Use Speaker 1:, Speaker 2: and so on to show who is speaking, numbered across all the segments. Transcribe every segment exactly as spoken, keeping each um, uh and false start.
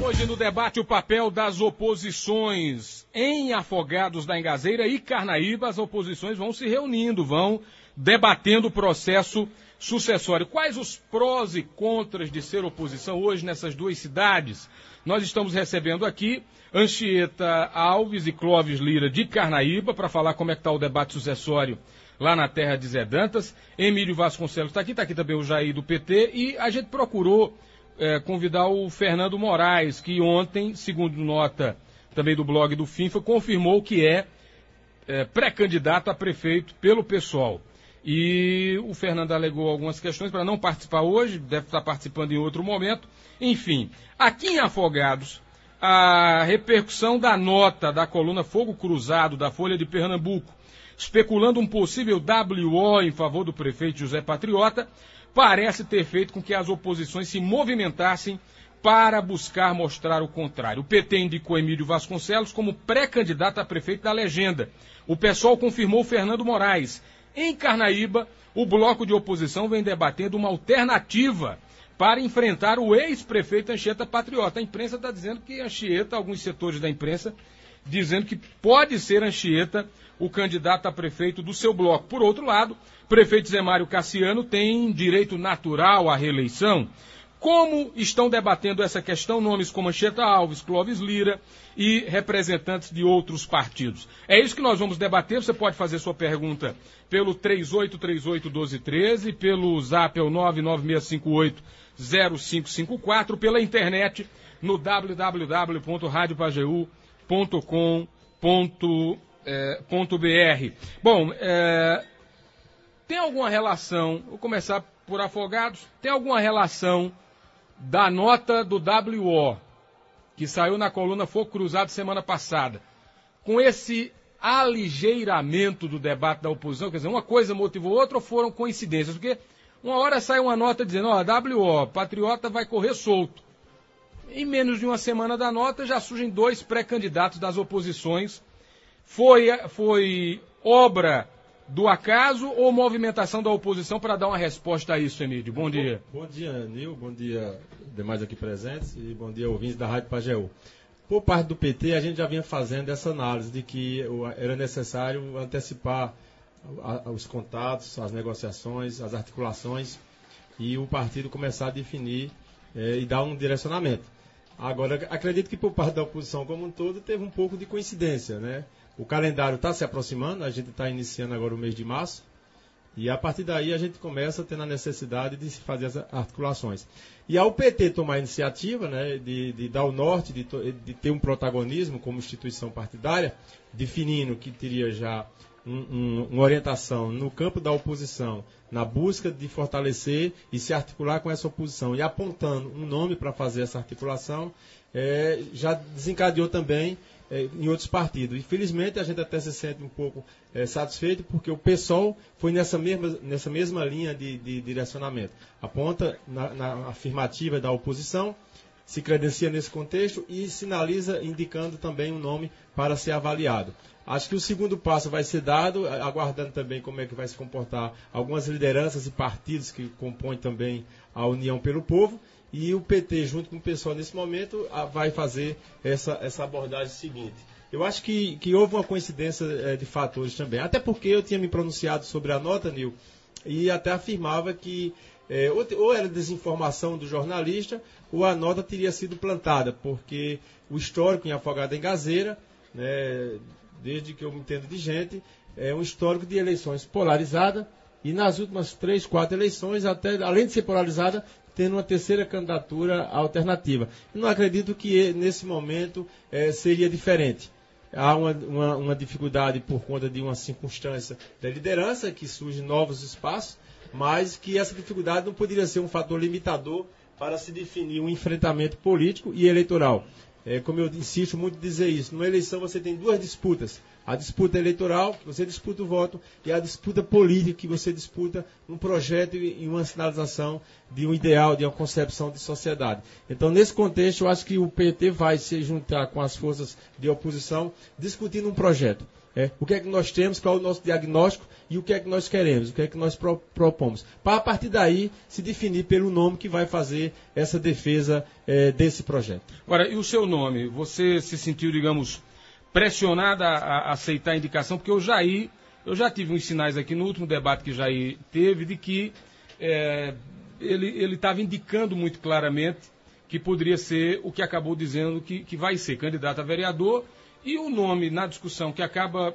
Speaker 1: Hoje no debate o papel das oposições em Afogados da Engazeira e Carnaíba. As oposições vão se reunindo, vão debatendo o processo sucessório. Quais os prós e contras de ser oposição hoje nessas duas cidades? Nós estamos recebendo aqui Anchieta Alves e Clóvis Lira de Carnaíba para falar como é que está o debate sucessório lá na terra de Zé Dantas. Emílio Vasconcelos está aqui, está aqui também o Jair do P T e a gente procurou É, convidar o Fernando Moraes, que ontem, segundo nota também do blog do FIFA, confirmou que é, é pré-candidato a prefeito pelo PSOL. E o Fernando alegou algumas questões para não participar hoje, deve estar participando em outro momento. Enfim, aqui em Afogados, a repercussão da nota da coluna Fogo Cruzado da Folha de Pernambuco, especulando um possível W O em favor do prefeito José Patriota, parece ter feito com que as oposições se movimentassem para buscar mostrar o contrário. O P T indicou Emílio Vasconcelos como pré-candidato a prefeito da legenda. O PSOL confirmou Fernando Moraes. Em Carnaíba, o bloco de oposição vem debatendo uma alternativa para enfrentar o ex-prefeito Anchieta Patriota. A imprensa está dizendo que Anchieta, alguns setores da imprensa, dizendo que pode ser Anchieta o candidato a prefeito do seu bloco. Por outro lado, o prefeito Zé Mário Cassiano tem direito natural à reeleição. Como estão debatendo essa questão nomes como Anchieta Alves, Clóvis Lira e representantes de outros partidos? É isso que nós vamos debater. Você pode fazer sua pergunta pelo três oito três oito, um dois um três, pelo zap é o nove nove seis cinco oito, zero cinco cinco quatro, pela internet no w w w ponto rádio pajeú ponto com ponto br. Bom, é, tem alguma relação, vou começar por Afogados, tem alguma relação da nota do W O, que saiu na coluna Fogo Cruzado semana passada, com esse aligeiramento do debate da oposição? Quer dizer, uma coisa motivou outra ou foram coincidências? Porque uma hora sai uma nota dizendo, ó, W O, Patriota vai correr solto. Em menos de uma semana da nota já surgem dois pré-candidatos das oposições. Foi, foi obra do acaso ou movimentação da oposição para dar uma resposta a isso, Emílio? Bom dia.
Speaker 2: Bom, bom dia, Nil. Bom dia, demais aqui presentes. E bom dia, ouvintes da Rádio Pajeú. Por parte do P T, a gente já vinha fazendo essa análise de que era necessário antecipar os contatos, as negociações, as articulações e o partido começar a definir eh, e dar um direcionamento. Agora, acredito que por parte da oposição como um todo teve um pouco de coincidência, né? O calendário está se aproximando, a gente está iniciando agora o mês de março, e a partir daí a gente começa tendo a necessidade de se fazer as articulações. E ao P T tomar a iniciativa, né, de, de dar o norte, de, de ter um protagonismo como instituição partidária, definindo que teria já um, um, uma orientação no campo da oposição, na busca de fortalecer e se articular com essa oposição, e apontando um nome para fazer essa articulação, é, já desencadeou também É, em outros partidos. Infelizmente, a gente até se sente um pouco é, satisfeito, porque o PSOL foi nessa mesma, nessa mesma linha de, de direcionamento. Aponta na, na afirmativa da oposição, se credencia nesse contexto e sinaliza indicando também um nome para ser avaliado. Acho que o segundo passo vai ser dado, aguardando também como é que vai se comportar algumas lideranças e partidos que compõem também a União pelo Povo. E o P T, junto com o PSOL, nesse momento, vai fazer essa, essa abordagem seguinte. Eu acho que, que houve uma coincidência é, de fatores também. Até porque eu tinha me pronunciado sobre a nota, Nil, e até afirmava que é, ou, ou era desinformação do jornalista, ou a nota teria sido plantada, porque o histórico em Afogado da Engazeira, né, desde que eu me entendo de gente, é um histórico de eleições polarizada, e nas últimas três, quatro eleições, até, além de ser polarizada, tendo uma terceira candidatura alternativa. Eu não acredito que nesse momento eh, seria diferente. Há uma, uma, uma dificuldade por conta de uma circunstância da liderança, que surgem novos espaços, mas que essa dificuldade não poderia ser um fator limitador para se definir um enfrentamento político e eleitoral. É, como eu insisto muito em dizer isso, numa eleição você tem duas disputas. A disputa eleitoral, que você disputa o voto, e a disputa política, que você disputa um projeto e uma sinalização de um ideal, de uma concepção de sociedade. Então, nesse contexto, eu acho que o P T vai se juntar com as forças de oposição, discutindo um projeto. É, o que é que nós temos, qual é o nosso diagnóstico e o que é que nós queremos, o que é que nós pro, propomos. Para, a partir daí, se definir pelo nome que vai fazer essa defesa é, desse projeto.
Speaker 1: Agora, e o seu nome? Você se sentiu, digamos, pressionado a, a aceitar a indicação? Porque o Jair, eu já tive uns sinais aqui no último debate que o Jair teve, de que é, ele estava indicando muito claramente que poderia ser o que acabou dizendo que, que vai ser candidato a vereador. E o nome na discussão que acaba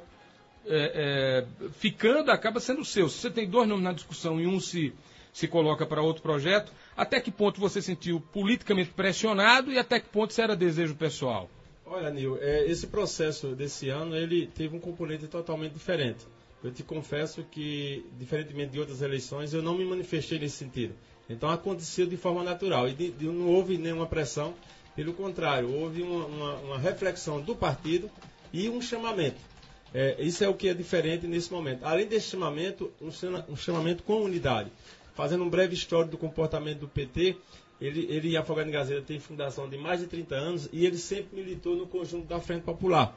Speaker 1: é, é, ficando, acaba sendo o seu. Se você tem dois nomes na discussão e um se, se coloca para outro projeto, até que ponto você se sentiu politicamente pressionado e até que ponto isso era desejo pessoal?
Speaker 2: Olha, Nil, é, esse processo desse ano, ele teve um componente totalmente diferente. Eu te confesso que, diferentemente de outras eleições, eu não me manifestei nesse sentido. Então aconteceu de forma natural e de, de, não houve nenhuma pressão. Pelo contrário, houve uma, uma, uma reflexão do partido e um chamamento. É, isso é o que é diferente nesse momento. Além desse chamamento, um, um chamamento com unidade. Fazendo um breve histórico do comportamento do P T, ele, ele em Afogado em Gazeira tem fundação de mais de trinta anos e ele sempre militou no conjunto da Frente Popular.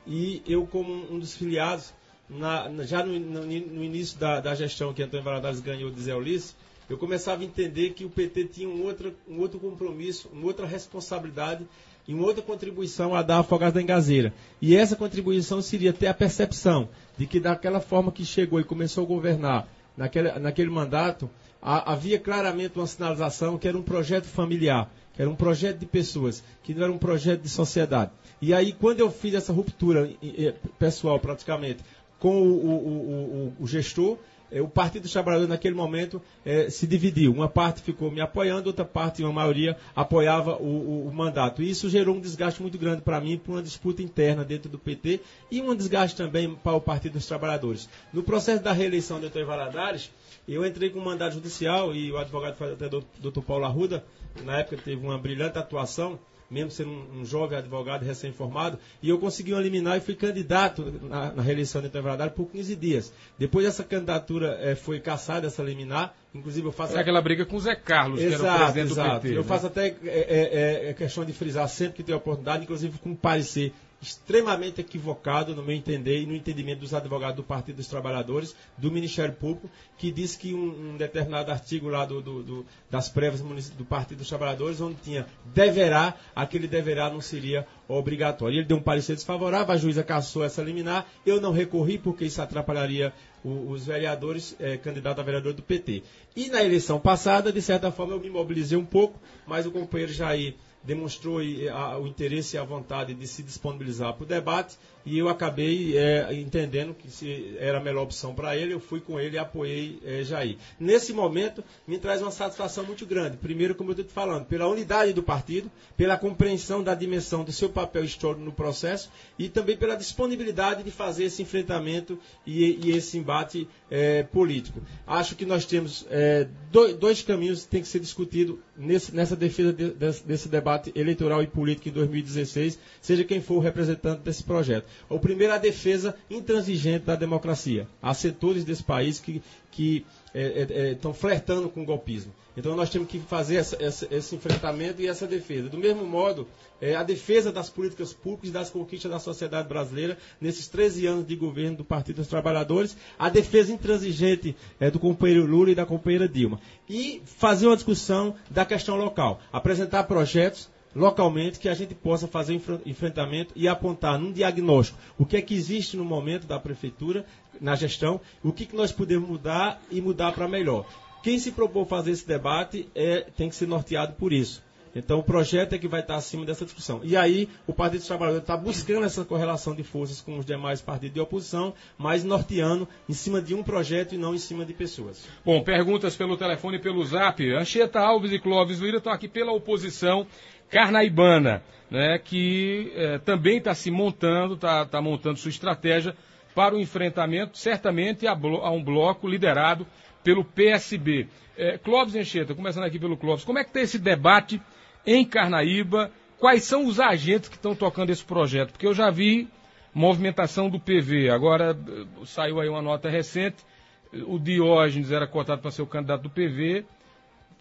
Speaker 2: E eu, como um dos filiados, na, já no, no, no início da, da gestão que Antônio Valadares ganhou de Zé Ulisses, eu começava a entender que o P T tinha um outro, um outro compromisso, uma outra responsabilidade e uma outra contribuição a dar a Afogados da Engazeira. E essa contribuição seria ter a percepção de que daquela forma que chegou e começou a governar naquele, naquele mandato, a, havia claramente uma sinalização que era um projeto familiar, que era um projeto de pessoas, que não era um projeto de sociedade. E aí, quando eu fiz essa ruptura pessoal, praticamente, com o, o, o, o, o gestor, o Partido dos Trabalhadores, naquele momento, eh, se dividiu. Uma parte ficou me apoiando, outra parte, uma maioria, apoiava o, o, o mandato. E isso gerou um desgaste muito grande para mim, por uma disputa interna dentro do P T e um desgaste também para o Partido dos Trabalhadores. No processo da reeleição do doutor Valadares, eu entrei com um mandato judicial e o advogado foi até o doutor Paulo Arruda, que na época teve uma brilhante atuação, mesmo sendo um, um jovem advogado recém-formado, e eu consegui um liminar e fui candidato na, na reeleição do doutor Valadares por quinze dias. Depois essa candidatura eh, foi cassada, essa liminar, inclusive eu faço...
Speaker 1: É aquela briga com o Zé Carlos,
Speaker 2: exato,
Speaker 1: que era o presidente
Speaker 2: exato.
Speaker 1: do P T.
Speaker 2: Eu
Speaker 1: né?
Speaker 2: faço até é, é, é questão de frisar sempre que tem oportunidade, inclusive com um parecer extremamente equivocado, no meu entender, e no entendimento dos advogados do Partido dos Trabalhadores, do Ministério Público, que diz que um, um determinado artigo lá do, do, do, das prévias do Partido dos Trabalhadores, onde tinha deverá, aquele deverá não seria obrigatório. Ele deu um parecer desfavorável, a juíza cassou essa liminar, eu não recorri porque isso atrapalharia o, os vereadores, eh, candidato a vereador do P T. E na eleição passada, de certa forma, eu me mobilizei um pouco, mas o companheiro Jair demonstrou a, o interesse e a vontade de se disponibilizar para o debate e eu acabei é, entendendo que se era a melhor opção para ele, eu fui com ele e apoiei é, Jair. Nesse momento, me traz uma satisfação muito grande. Primeiro, como eu estou te falando, pela unidade do partido, pela compreensão da dimensão do seu papel histórico no processo e também pela disponibilidade de fazer esse enfrentamento e, e esse embate é, político. Acho que nós temos é, dois, dois caminhos que têm que ser discutidos nesse, nessa defesa de, desse, desse debate eleitoral e político em dois mil e dezesseis, seja quem for o representante desse projeto. O primeiro é a defesa intransigente da democracia. Há setores desse país que, que é, é, é, estão flertando com o golpismo. Então nós temos que fazer essa, essa, esse enfrentamento e essa defesa. Do mesmo modo, é, a defesa das políticas públicas e das conquistas da sociedade brasileira nesses treze anos de governo do Partido dos Trabalhadores, a defesa intransigente é, do companheiro Lula e da companheira Dilma. E fazer uma discussão da questão local. Apresentar projetos localmente que a gente possa fazer um enfrentamento e apontar num diagnóstico o que é que existe no momento da prefeitura, na gestão, o que, que nós podemos mudar e mudar para melhor. Quem se propôs fazer esse debate é, tem que ser norteado por isso. Então o projeto é que vai estar acima dessa discussão. E aí o Partido dos Trabalhadores está buscando essa correlação de forças com os demais partidos de oposição, mas norteando em cima de um projeto e não em cima de pessoas.
Speaker 1: Bom, perguntas pelo telefone e pelo zap. Anchieta Alves e Clóvis Lira estão aqui pela oposição carnaibana, né, que eh, também está se montando, está tá montando sua estratégia para o enfrentamento, certamente, a, blo- a um bloco liderado pelo P S B. Eh, Clóvis e Anchieta, começando aqui pelo Clóvis, como é que está esse debate em Carnaíba? Quais são os agentes que estão tocando esse projeto? Porque eu já vi movimentação do P V, agora eh, saiu aí uma nota recente, o Diógenes era cotado para ser o candidato do P V,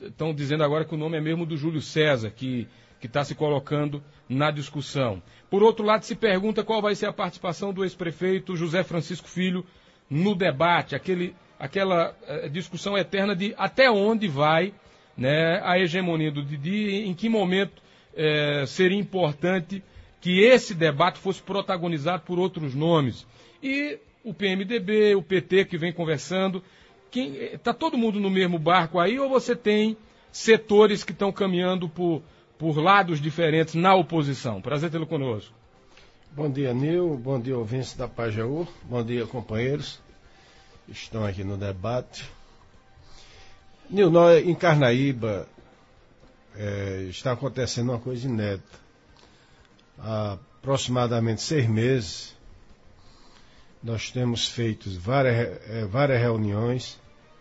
Speaker 1: estão dizendo agora que o nome é mesmo do Júlio César, que está se colocando na discussão. Por outro lado, se pergunta qual vai ser a participação do ex-prefeito José Francisco Filho no debate, aquele, aquela uh, discussão eterna de até onde vai, né, a hegemonia do Didi, em que momento uh, seria importante que esse debate fosse protagonizado por outros nomes. E o P M D B, o P T que vem conversando, está todo mundo no mesmo barco aí, ou você tem setores que estão caminhando por, por lados diferentes na oposição? Prazer tê-lo conosco.
Speaker 3: Bom dia, Nil. Bom dia, ouvintes da Pajeú. Bom dia, companheiros que estão aqui no debate. Nil, nós, em Carnaíba é, está acontecendo uma coisa inédita. Há aproximadamente seis meses, nós temos feito várias, várias reuniões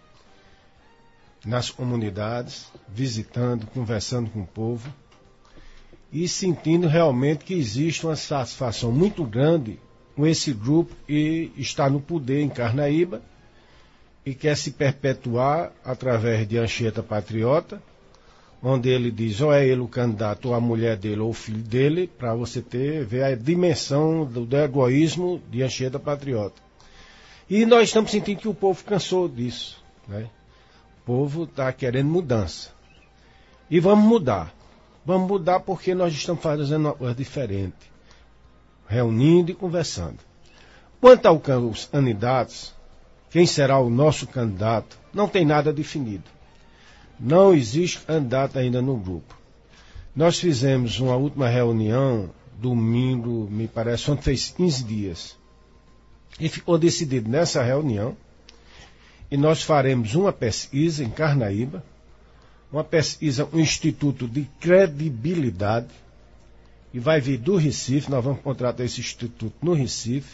Speaker 3: nas comunidades, visitando, conversando com o povo e sentindo realmente que existe uma satisfação muito grande com esse grupo que está no poder em Carnaíba e quer se perpetuar através de Anchieta Patriota, onde ele diz ou é ele o candidato, ou a mulher dele, ou o filho dele, para você ter, ver a dimensão do, do egoísmo de Anchieta Patriota. E nós estamos sentindo que o povo cansou disso, né? O povo está querendo mudança. E vamos mudar. Vamos mudar porque nós estamos fazendo uma coisa diferente. Reunindo e conversando. Quanto aos candidatos, quem será o nosso candidato, não tem nada definido. Não existe candidato ainda no grupo. Nós fizemos uma última reunião, domingo, me parece, ontem fez quinze dias. E ficou decidido nessa reunião, e nós faremos uma pesquisa em Carnaíba, uma pesquisa, um instituto de credibilidade, e vai vir do Recife, nós vamos contratar esse instituto no Recife,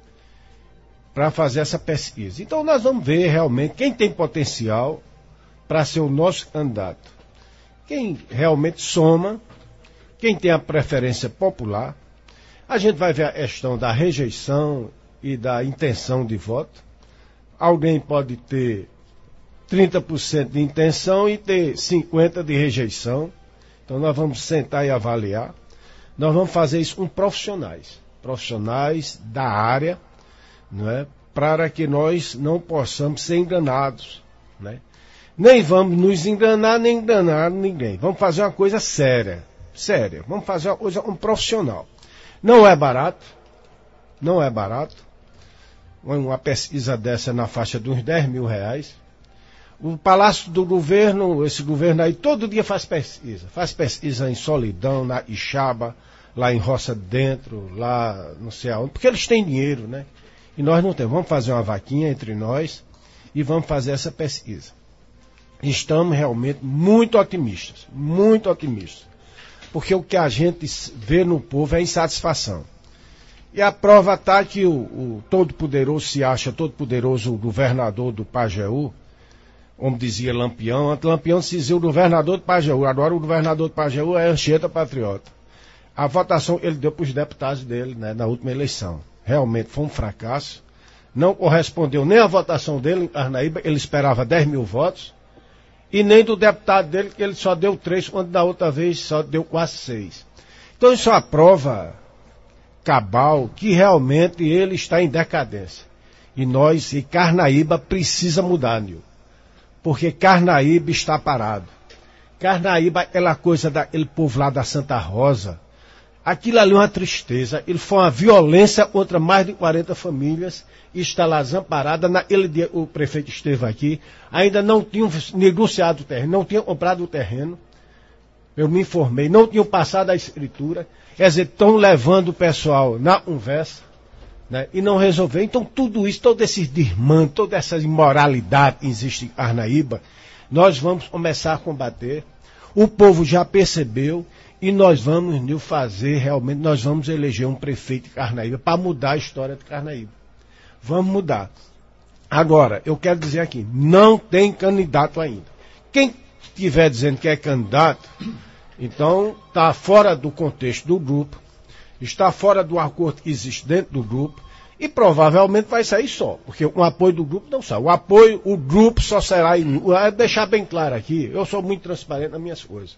Speaker 3: para fazer essa pesquisa. Então nós vamos ver realmente quem tem potencial para ser o nosso candidato. Quem realmente soma, quem tem a preferência popular. A gente vai ver a questão da rejeição e da intenção de voto. Alguém pode ter trinta por cento de intenção e ter cinquenta por cento de rejeição. Então nós vamos sentar e avaliar. Nós vamos fazer isso com profissionais. Profissionais da área, não é? Para que nós não possamos ser enganados, né? Nem vamos nos enganar, nem enganar ninguém. Vamos fazer uma coisa séria. Séria. Vamos fazer uma coisa um profissional. Não é barato. Não é barato. Uma pesquisa dessa na faixa de uns dez mil reais. O Palácio do Governo, esse governo aí, todo dia faz pesquisa. Faz pesquisa em Solidão, na Ixaba, lá em Roça Dentro, lá não sei aonde. Porque eles têm dinheiro, né? E nós não temos. Vamos fazer uma vaquinha entre nós e vamos fazer essa pesquisa. Estamos realmente muito otimistas, muito otimistas, porque o que a gente vê no povo é insatisfação. E a prova está que o, o todo-poderoso se acha todo-poderoso o governador do Pajeú, como dizia Lampião, antes Lampião se dizia o governador do Pajeú, agora o governador do Pajeú é Anchieta Patriota. A votação ele deu para os deputados dele, né, na última eleição. Realmente foi um fracasso, não correspondeu nem a votação dele em Carnaíba, ele esperava dez mil votos, e nem do deputado dele, que ele só deu três, quando da outra vez só deu quase seis. Então isso é uma prova cabal que realmente ele está em decadência. E nós, e Carnaíba precisa mudar, Nil. Porque Carnaíba está parado. Carnaíba, aquela coisa daquele povo lá da Santa Rosa, aquilo ali é uma tristeza. Ele foi uma violência contra mais de quarenta famílias e está lá desamparada. Naquele dia o prefeito esteve aqui, ainda não tinham negociado o terreno, não tinham comprado o terreno. Eu me informei, não tinham passado a escritura. Quer dizer, estão levando o pessoal na conversa, né, e não resolveu. Então tudo isso, todo esse desmando, toda essa imoralidade que existe em Carnaíba, nós vamos começar a combater. O povo já percebeu. E nós vamos, Nil, fazer realmente, nós vamos eleger um prefeito de Carnaíba para mudar a história de Carnaíba. Vamos mudar. Agora, eu quero dizer aqui, não tem candidato ainda. Quem estiver dizendo que é candidato, então está fora do contexto do grupo, está fora do acordo que existe dentro do grupo E provavelmente vai sair só, porque o apoio do grupo não sai. O apoio, o grupo só será... In... Deixar bem claro aqui, eu sou muito transparente nas minhas coisas.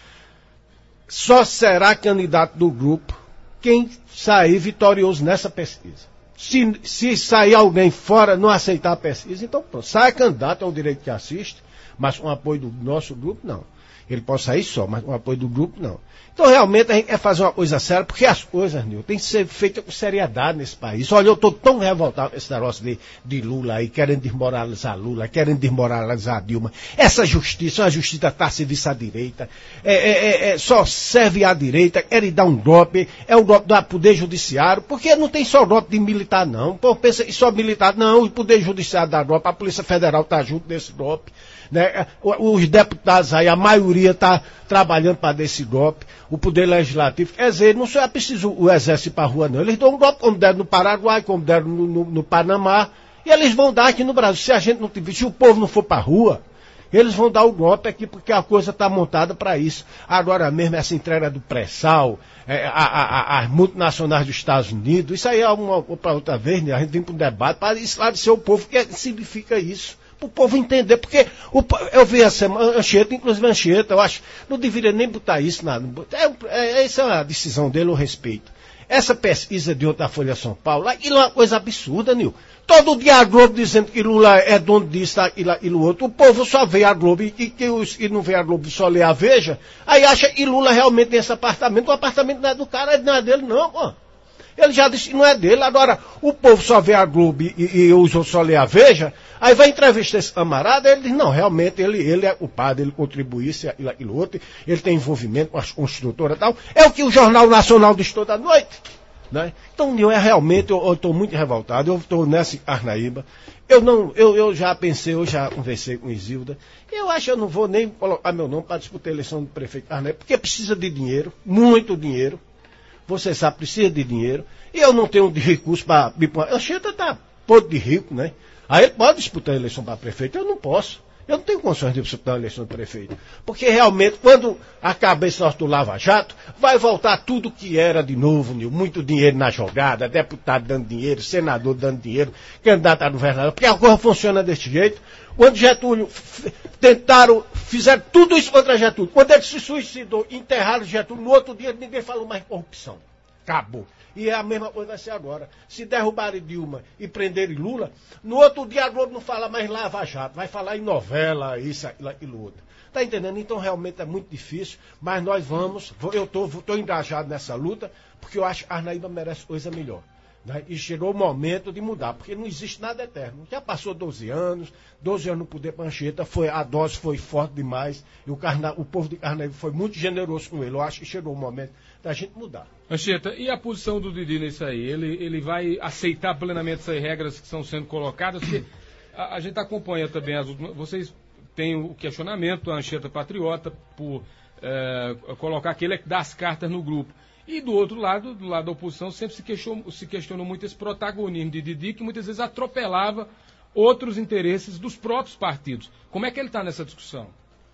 Speaker 3: Só será candidato do grupo quem sair vitorioso nessa pesquisa. Se, se sair alguém fora, não aceitar a pesquisa, então pronto, sai candidato, é o direito que assiste, mas com o apoio do nosso grupo, não. Ele pode sair só, mas com o apoio do grupo, não. Então, realmente, a gente quer fazer uma coisa séria, porque as coisas, Nil, tem que ser feitas com seriedade nesse país. Olha, eu estou tão revoltado com esse negócio de, de Lula aí, querendo desmoralizar Lula, querendo desmoralizar Dilma. Essa justiça, a justiça está a serviço à direita, é, é, é, só serve à direita, querem dar um golpe, é o golpe do Poder Judiciário, porque não tem só golpe de militar, não. O povo pensa que só militar, não, o Poder Judiciário dá golpe, a Polícia Federal está junto desse golpe. Né? Os deputados aí, a maioria está trabalhando para desse golpe, o Poder Legislativo, quer dizer, não é preciso o Exército ir para a rua, não. Eles dão um golpe como deram no Paraguai, como deram no, no, no Panamá, e eles vão dar aqui no Brasil. Se a gente não tiver, se o povo não for para a rua, eles vão dar o golpe aqui, porque a coisa está montada para isso. Agora mesmo, essa entrega do pré-sal, é, as multinacionais dos Estados Unidos, isso aí é uma para outra vez, né? A gente vem para um debate para esclarecer o povo o que significa isso. O povo entender, porque o, eu vi essa Anchieta, inclusive Anchieta, eu acho, não deveria nem botar isso na... É, é, essa é a decisão dele, eu respeito. Essa pesquisa de ontem da Folha São Paulo, aquilo é uma coisa absurda, Nil. Todo dia a Globo dizendo que Lula é dono disso, aquilo, aquilo outro. O povo só vê a Globo e, e que os que não vê a Globo só lê a Veja, aí acha que Lula realmente tem esse apartamento. O apartamento não é do cara, não é dele não, pô. Ele já disse que não é dele. Agora, o povo só vê a Globo e, e, e os outros só lê a Veja. Aí vai entrevistar esse camarada, ele diz, não, realmente ele, ele é culpado, ele contribui isso e aquilo, aquilo outro, ele tem envolvimento com as construtoras e tal. É o que o Jornal Nacional diz toda noite. Né? Então, eu é realmente, eu estou muito revoltado, eu estou nessa Carnaíba. Eu não, eu, eu já pensei, eu já conversei com Isilda. Eu acho que eu não vou nem colocar meu nome para disputar a eleição do prefeito Carnaíba, porque precisa de dinheiro, muito dinheiro. Você sabe, precisa de dinheiro. E eu não tenho de recurso para... A Anchieta está podre de rico, né? Aí ele pode disputar a eleição para prefeito. Eu não posso. Eu não tenho condições de disputar a eleição de prefeito. Porque realmente, quando acabar esse nosso do Lava Jato, vai voltar tudo que era de novo, Nil. Muito dinheiro na jogada, deputado dando dinheiro, senador dando dinheiro, candidato a governador. Porque a coisa funciona desse jeito. Quando Getúlio tentaram, fizeram tudo isso contra Getúlio. Quando ele se suicidou, enterraram Getúlio, no outro dia ninguém falou mais corrupção. Acabou. E é a mesma coisa vai ser agora. Se derrubarem Dilma e prenderem Lula, no outro dia a Globo não fala mais Lava Jato, vai falar em novela, isso, aquilo, aquilo outro. Tá entendendo? Então realmente é muito difícil, mas nós vamos, eu tô, tô engajado nessa luta, porque eu acho que a Carnaíba merece coisa melhor. Né? E chegou o momento de mudar, porque não existe nada eterno. Já passou doze anos, doze anos no poder para Anchieta, foi, a dose foi forte demais, e o, Carna, o povo de Carnaíba foi muito generoso com ele. Eu acho que chegou o momento da gente mudar.
Speaker 1: Anchieta, e a posição do Didi nisso aí? Ele, ele vai aceitar plenamente essas regras que estão sendo colocadas? Porque a, a gente acompanha também as últimas... Vocês têm o questionamento, a Anchieta Patriota, por é, colocar aquele que dá as cartas no grupo. E do outro lado, do lado da oposição, sempre se questionou, se questionou muito esse protagonismo de Didi, que muitas vezes atropelava outros interesses dos próprios partidos. Como é que ele está nessa discussão?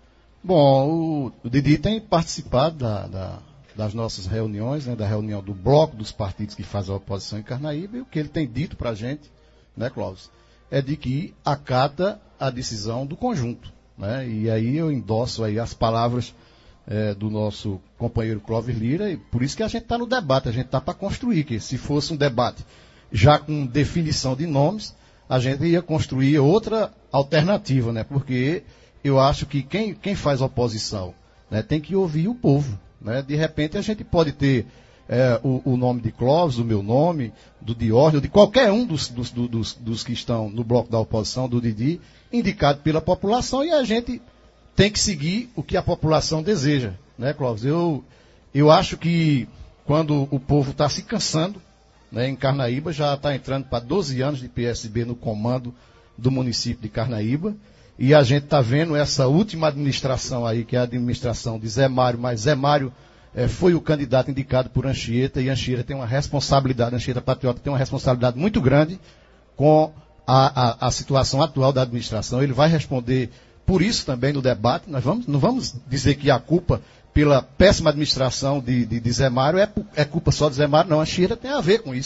Speaker 4: Bom, o, o Didi tem participado da, da, das nossas reuniões, né, da reunião do bloco dos partidos que fazem a oposição em Carnaíba, e o que ele tem dito para a gente, né, Clóvis, é de que acata a decisão do conjunto. Né, e aí eu endosso aí as palavras É, do nosso companheiro Clóvis Lira, e por isso que a gente está no debate, a gente está para construir, que se fosse um debate já com definição de nomes, a gente ia construir outra alternativa, né? Porque eu acho que quem, quem faz oposição, né, tem que ouvir o povo. Né? De repente a gente pode ter é, o, o nome de Clóvis, o meu nome, do Diógenes, de qualquer um dos, dos, dos, dos que estão no bloco da oposição, do Didi, indicado pela população, e a gente tem que seguir o que a população deseja, né, Clóvis? Eu, eu acho que quando o povo está se cansando, né, em Carnaíba, já está entrando para doze anos de P S B no comando do município de Carnaíba, e a gente está vendo essa última administração aí, que é a administração de Zé Mário, mas Zé Mário é, foi o candidato indicado por Anchieta, e Anchieta tem uma responsabilidade, Anchieta Patriota tem uma responsabilidade muito grande com a, a, a situação atual da administração. Ele vai responder por isso também no debate. Nós vamos, não vamos dizer que a culpa pela péssima administração de, de, de Zé Mário é, é culpa só de Zé Mário, não. A Anchieta tem a ver com isso.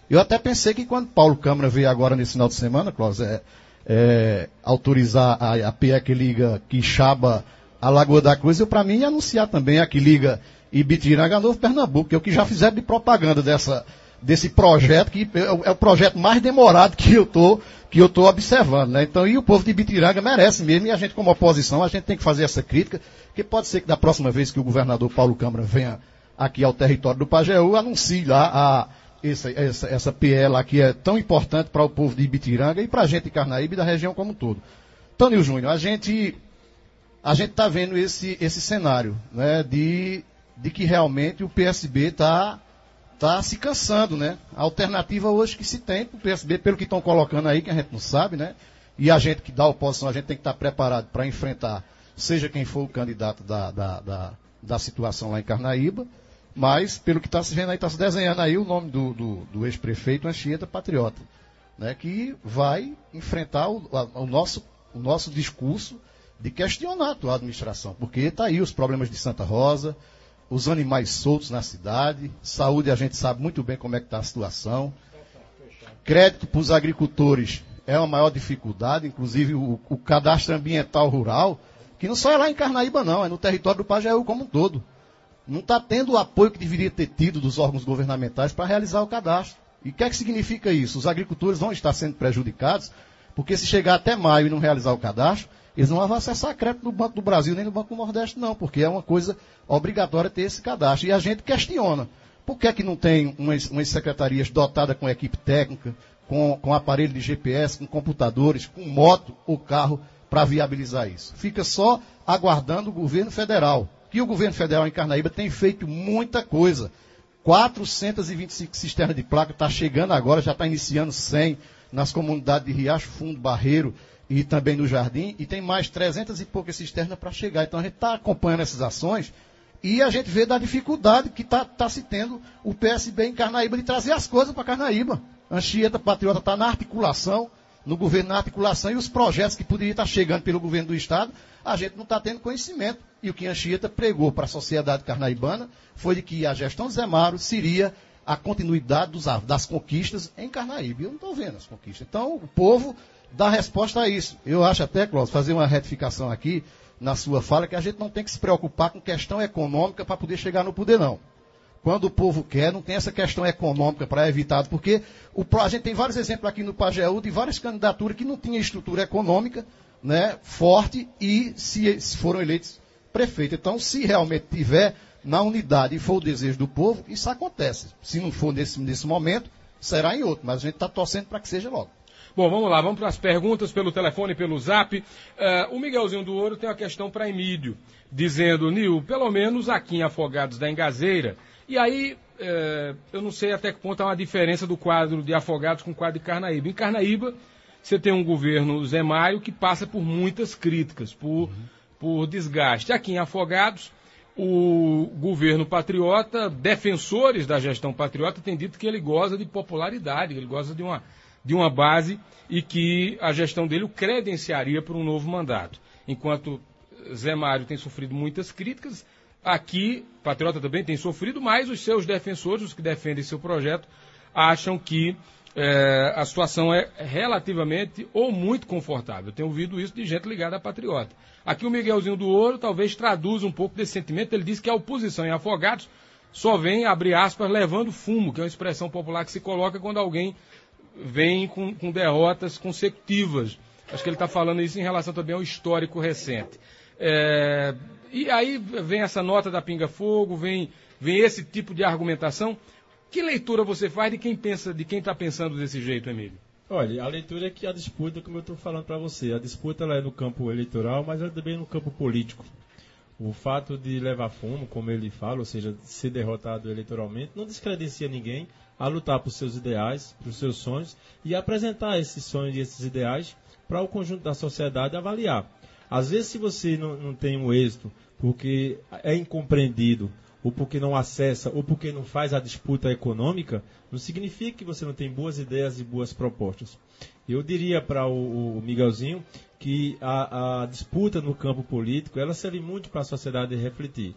Speaker 4: Eu até pensei que quando Paulo Câmara veio agora nesse final de semana, Cláudio, é, é, autorizar a, a P E que liga Quixaba a Lagoa da Cruz, eu para mim ia anunciar também a que liga Ibitiranga a Novo Pernambuco, que é o que já fizeram de propaganda dessa, desse projeto, que é o projeto mais demorado que eu estou que eu tô observando, né? Então, e o povo de Ibitiranga merece mesmo, e a gente como oposição, a gente tem que fazer essa crítica, porque pode ser que da próxima vez que o governador Paulo Câmara venha aqui ao território do Pajeú, anuncie lá a, essa, essa, essa P E lá que é tão importante para o povo de Ibitiranga e para a gente de Carnaíba e da região como um todo. Tônio Júnior, a gente a gente está vendo esse, esse cenário, né, de, de que realmente o P S B está tá se cansando, né? A alternativa hoje que se tem para o P S B, pelo que estão colocando aí, que a gente não sabe, né? E a gente que dá oposição, a gente tem que estar preparado para enfrentar, seja quem for o candidato da, da, da, da situação lá em Carnaíba, mas pelo que está se vendo aí, está se desenhando aí o nome do, do, do ex-prefeito Anchieta Patriota, né? Que vai enfrentar o, a, o, nosso, o nosso discurso de questionar a atual administração, porque está aí os problemas de Santa Rosa, os animais soltos na cidade, saúde a gente sabe muito bem como é que está a situação, crédito para os agricultores é uma maior dificuldade, inclusive o, o cadastro ambiental rural, que não só é lá em Carnaíba não, é no território do Pajeú como um todo. Não está tendo o apoio que deveria ter tido dos órgãos governamentais para realizar o cadastro. E o que é que significa isso? Os agricultores vão estar sendo prejudicados, porque se chegar até maio e não realizar o cadastro, eles não vão acessar crédito no Banco do Brasil nem no Banco do Nordeste, não, porque é uma coisa obrigatória ter esse cadastro. E a gente questiona, por que é que não tem umas, umas secretarias dotadas com equipe técnica, com, com aparelho de G P S, com computadores, com moto ou carro para viabilizar isso? Fica só aguardando o governo federal, que o governo federal em Carnaíba tem feito muita coisa. quatrocentas e vinte e cinco cisternas de placa, está chegando agora, já está iniciando cem nas comunidades de Riacho Fundo, Barreiro, e também no Jardim, e tem mais trezentas e poucas cisternas para chegar. Então a gente está acompanhando essas ações e a gente vê da dificuldade que está tá se tendo o P S B em Carnaíba de trazer as coisas para Carnaíba. Anchieta Patriota está na articulação, no governo na articulação, e os projetos que poderiam estar chegando pelo governo do Estado, a gente não está tendo conhecimento. E o que Anchieta pregou para a sociedade carnaibana foi de que a gestão de Zé Mário seria a continuidade dos, das conquistas em Carnaíba. E eu não estou vendo as conquistas. Então o povo dá resposta a isso. Eu acho até, Cláudio, fazer uma retificação aqui na sua fala, que a gente não tem que se preocupar com questão econômica para poder chegar no poder, não. Quando o povo quer, não tem essa questão econômica para evitar, porque o, a gente tem vários exemplos aqui no Pajeú de várias candidaturas que não tinham estrutura econômica, né, forte e se, se foram eleitos prefeito. Então, se realmente tiver na unidade e for o desejo do povo, isso acontece. Se não for nesse, nesse momento, será em outro, mas a gente está torcendo para que seja logo.
Speaker 1: Bom, vamos lá, vamos para as perguntas pelo telefone e pelo zap. Uh, o Miguelzinho do Ouro tem uma questão para Emílio, dizendo, Nil, pelo menos aqui em Afogados da Engazeira, e aí uh, eu não sei até que ponto há uma diferença do quadro de Afogados com o quadro de Carnaíba. Em Carnaíba, você tem um governo Zé Mário que passa por muitas críticas, por, uhum. por desgaste. Aqui em Afogados, o governo patriota, defensores da gestão patriota, têm dito que ele goza de popularidade, ele goza de uma... de uma base e que a gestão dele o credenciaria para um novo mandato. Enquanto Zé Mário tem sofrido muitas críticas, aqui, Patriota também tem sofrido, mas os seus defensores, os que defendem seu projeto, acham que é, a situação é relativamente ou muito confortável. Eu tenho ouvido isso de gente ligada a Patriota. Aqui o Miguelzinho do Ouro talvez traduza um pouco desse sentimento. Ele diz que a oposição em Afogados só vem, abre aspas, levando fumo, que é uma expressão popular que se coloca quando alguém vem com, com derrotas consecutivas. Acho que ele está falando isso em relação também ao histórico recente. É, e aí vem essa nota da Pinga Fogo, vem, vem esse tipo de argumentação. Que leitura você faz de quem pensa, de quem está pensando desse jeito, Emílio?
Speaker 2: Olha, a leitura é que a disputa, como eu estou falando para você, a disputa ela é no campo eleitoral, mas ela também é no campo político. O fato de levar fumo, como ele fala, ou seja, ser derrotado eleitoralmente, não descredencia ninguém a lutar por seus ideais, por seus sonhos, e apresentar esses sonhos e esses ideais para o conjunto da sociedade avaliar. Às vezes, se você não, não tem um êxito porque é incompreendido, ou porque não acessa, ou porque não faz a disputa econômica, não significa que você não tem boas ideias e boas propostas. Eu diria para o, o Miguelzinho que a, a disputa no campo político, ela serve muito para a sociedade refletir.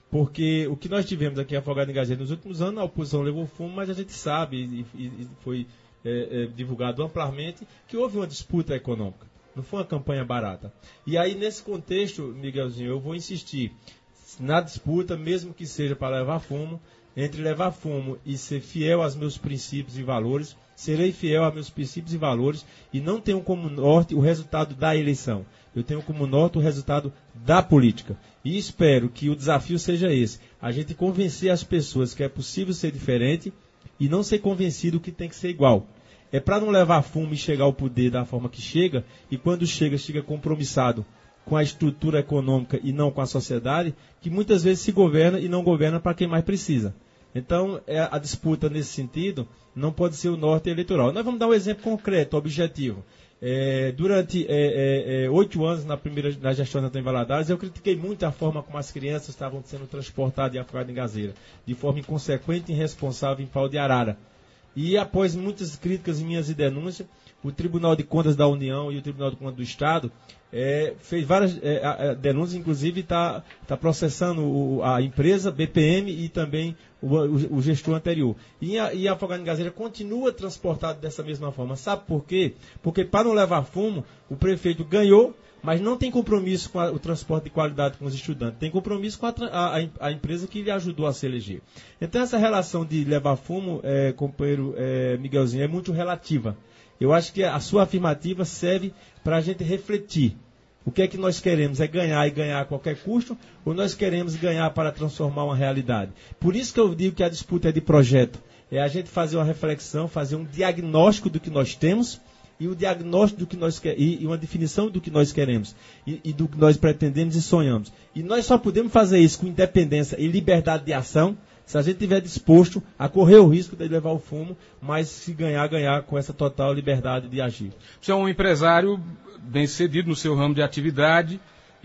Speaker 2: Porque o que nós tivemos aqui em Afogados da Engazeira nos últimos anos, a oposição levou fumo, mas a gente sabe, e, e, e foi é, é, divulgado amplamente, que houve uma disputa econômica. Não foi uma campanha barata. E aí, nesse contexto, Miguelzinho, eu vou insistir na disputa, mesmo que seja para levar fumo, entre levar fumo e ser fiel aos meus princípios e valores, serei fiel aos meus princípios e valores e não tenho como norte o resultado da eleição. Eu tenho como norte o resultado da política. E espero que o desafio seja esse, a gente convencer as pessoas que é possível ser diferente e não ser convencido que tem que ser igual. É para não levar fumo e chegar ao poder da forma que chega, e quando chega, chega compromissado com a estrutura econômica e não com a sociedade, que muitas vezes se governa e não governa para quem mais precisa. Então, é, a disputa nesse sentido não pode ser o norte eleitoral. Nós vamos dar um exemplo concreto, objetivo. É, durante é, é, oito anos, na primeira na gestão da Antônio Valadares, eu critiquei muito a forma como as crianças estavam sendo transportadas e afogadas em Engazeira, de forma inconsequente e irresponsável em Pau de Arara. E após muitas críticas e minhas denúncias, o Tribunal de Contas da União e o Tribunal de Contas do Estado é, fez várias é, a, a denúncias, inclusive está tá processando o, a empresa, B P M e também o, o, o gestor anterior. E a, e a Afogados em Engazeira continua transportado dessa mesma forma. Sabe por quê? Porque para não levar fumo, o prefeito ganhou, mas não tem compromisso com a, o transporte de qualidade com os estudantes, tem compromisso com a, a, a empresa que lhe ajudou a se eleger. Então essa relação de levar fumo, é, companheiro é, Miguelzinho, é muito relativa. Eu acho que a sua afirmativa serve para a gente refletir. O que é que nós queremos? É ganhar e ganhar a qualquer custo? Ou nós queremos ganhar para transformar uma realidade? Por isso que eu digo que a disputa é de projeto. É a gente fazer uma reflexão, fazer um diagnóstico do que nós temos e o diagnóstico do que nós queremos, e uma definição do que nós queremos e, e do que nós pretendemos e sonhamos. E nós só podemos fazer isso com independência e liberdade de ação se a gente estiver disposto a correr o risco de levar o fumo, mas se ganhar, ganhar com essa total liberdade de agir.
Speaker 1: Você é um empresário bem-sucedido no seu ramo de atividade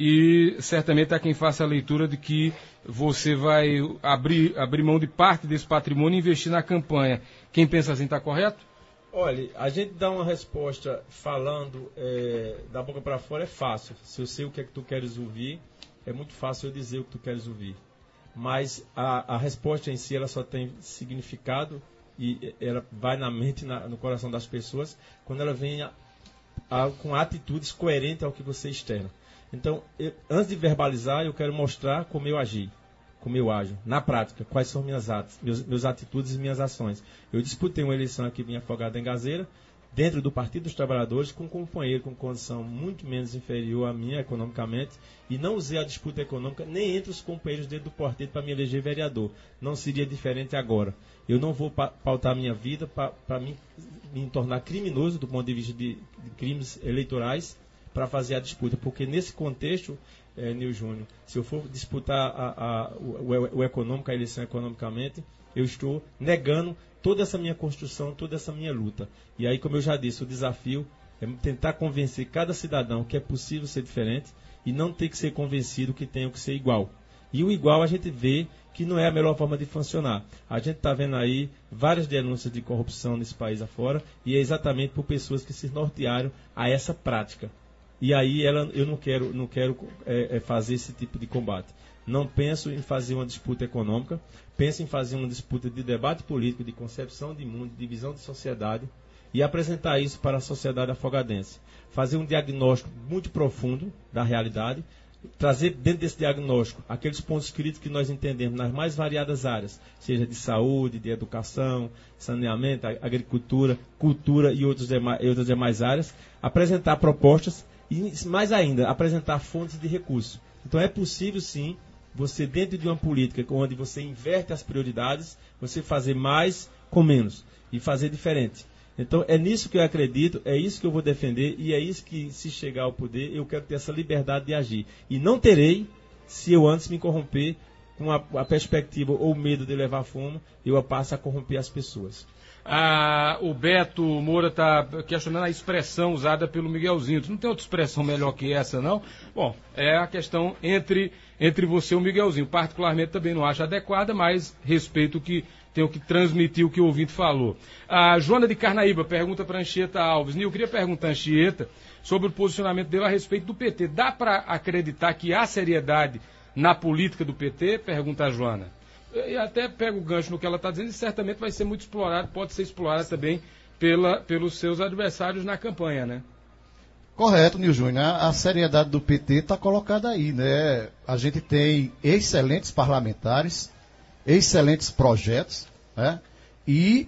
Speaker 1: e certamente há quem faça a leitura de que você vai abrir, abrir mão de parte desse patrimônio e investir na campanha. Quem pensa assim está correto?
Speaker 2: Olha, a gente dá uma resposta falando é, da boca para fora é fácil. Se eu sei o que é que tu queres ouvir, é muito fácil eu dizer o que tu queres ouvir. Mas a, a resposta em si ela só tem significado e ela vai na mente, na, no coração das pessoas, quando ela vem a, a, com atitudes coerentes ao que você externa. Então, eu, antes de verbalizar, eu quero mostrar como eu agi, como eu ajo, na prática, quais são minhas atos, meus, meus atitudes e minhas ações. Eu disputei uma eleição aqui em Afogados da Engazeira, dentro do Partido dos Trabalhadores, com um companheiro com condição muito menos inferior à minha economicamente, e não usei a disputa econômica nem entre os companheiros dentro do partido para me eleger vereador. Não seria diferente agora. Eu não vou pa pautar minha vida para me, me tornar criminoso do ponto de vista de, de crimes eleitorais para fazer a disputa, porque nesse contexto, é, Nil Júnior, se eu for disputar a, a, o, o, o econômico, a eleição economicamente, eu estou negando toda essa minha construção, toda essa minha luta. E aí, como eu já disse, o desafio é tentar convencer cada cidadão que é possível ser diferente e não ter que ser convencido que tem que ser igual. E o igual a gente vê que não é a melhor forma de funcionar. A gente está vendo aí várias denúncias de corrupção nesse país afora e é exatamente por pessoas que se nortearam a essa prática. E aí ela, eu não quero, não quero é, é fazer esse tipo de combate. Não penso em fazer uma disputa econômica, penso em fazer uma disputa de debate político, de concepção de mundo, de visão de sociedade e apresentar isso para a sociedade afogadense. Fazer um diagnóstico muito profundo da realidade, trazer dentro desse diagnóstico aqueles pontos críticos que nós entendemos nas mais variadas áreas, seja de saúde, de educação, saneamento, agricultura, cultura e outros demais, e outras demais áreas, apresentar propostas e, mais ainda, apresentar fontes de recursos. Então é possível sim, você dentro de uma política onde você inverte as prioridades, você fazer mais com menos e fazer diferente. Então é nisso que eu acredito, é isso que eu vou defender e é isso que, se chegar ao poder, eu quero ter essa liberdade de agir. E não terei se eu antes me corromper com a, a perspectiva ou medo de levar fumo, eu passo a corromper as pessoas.
Speaker 1: Ah, o Beto Moura está questionando a expressão usada pelo Miguelzinho. Não tem outra expressão melhor que essa, não? Bom, é a questão entre, entre você e o Miguelzinho. Particularmente também não acho adequada, mas respeito que tenho que transmitir o que o ouvinte falou. A Joana de Carnaíba pergunta para Anchieta Alves. Eu queria perguntar a Anchieta sobre o posicionamento dele a respeito do P T. Dá para acreditar que há seriedade na política do P T? Pergunta a Joana. E até pega o gancho no que ela está dizendo, e certamente vai ser muito explorado, pode ser explorado também pela, pelos seus adversários na campanha, né?
Speaker 4: Correto, Nil Júnior. A seriedade do P T está colocada aí, né? A gente tem excelentes parlamentares, excelentes projetos, né? E,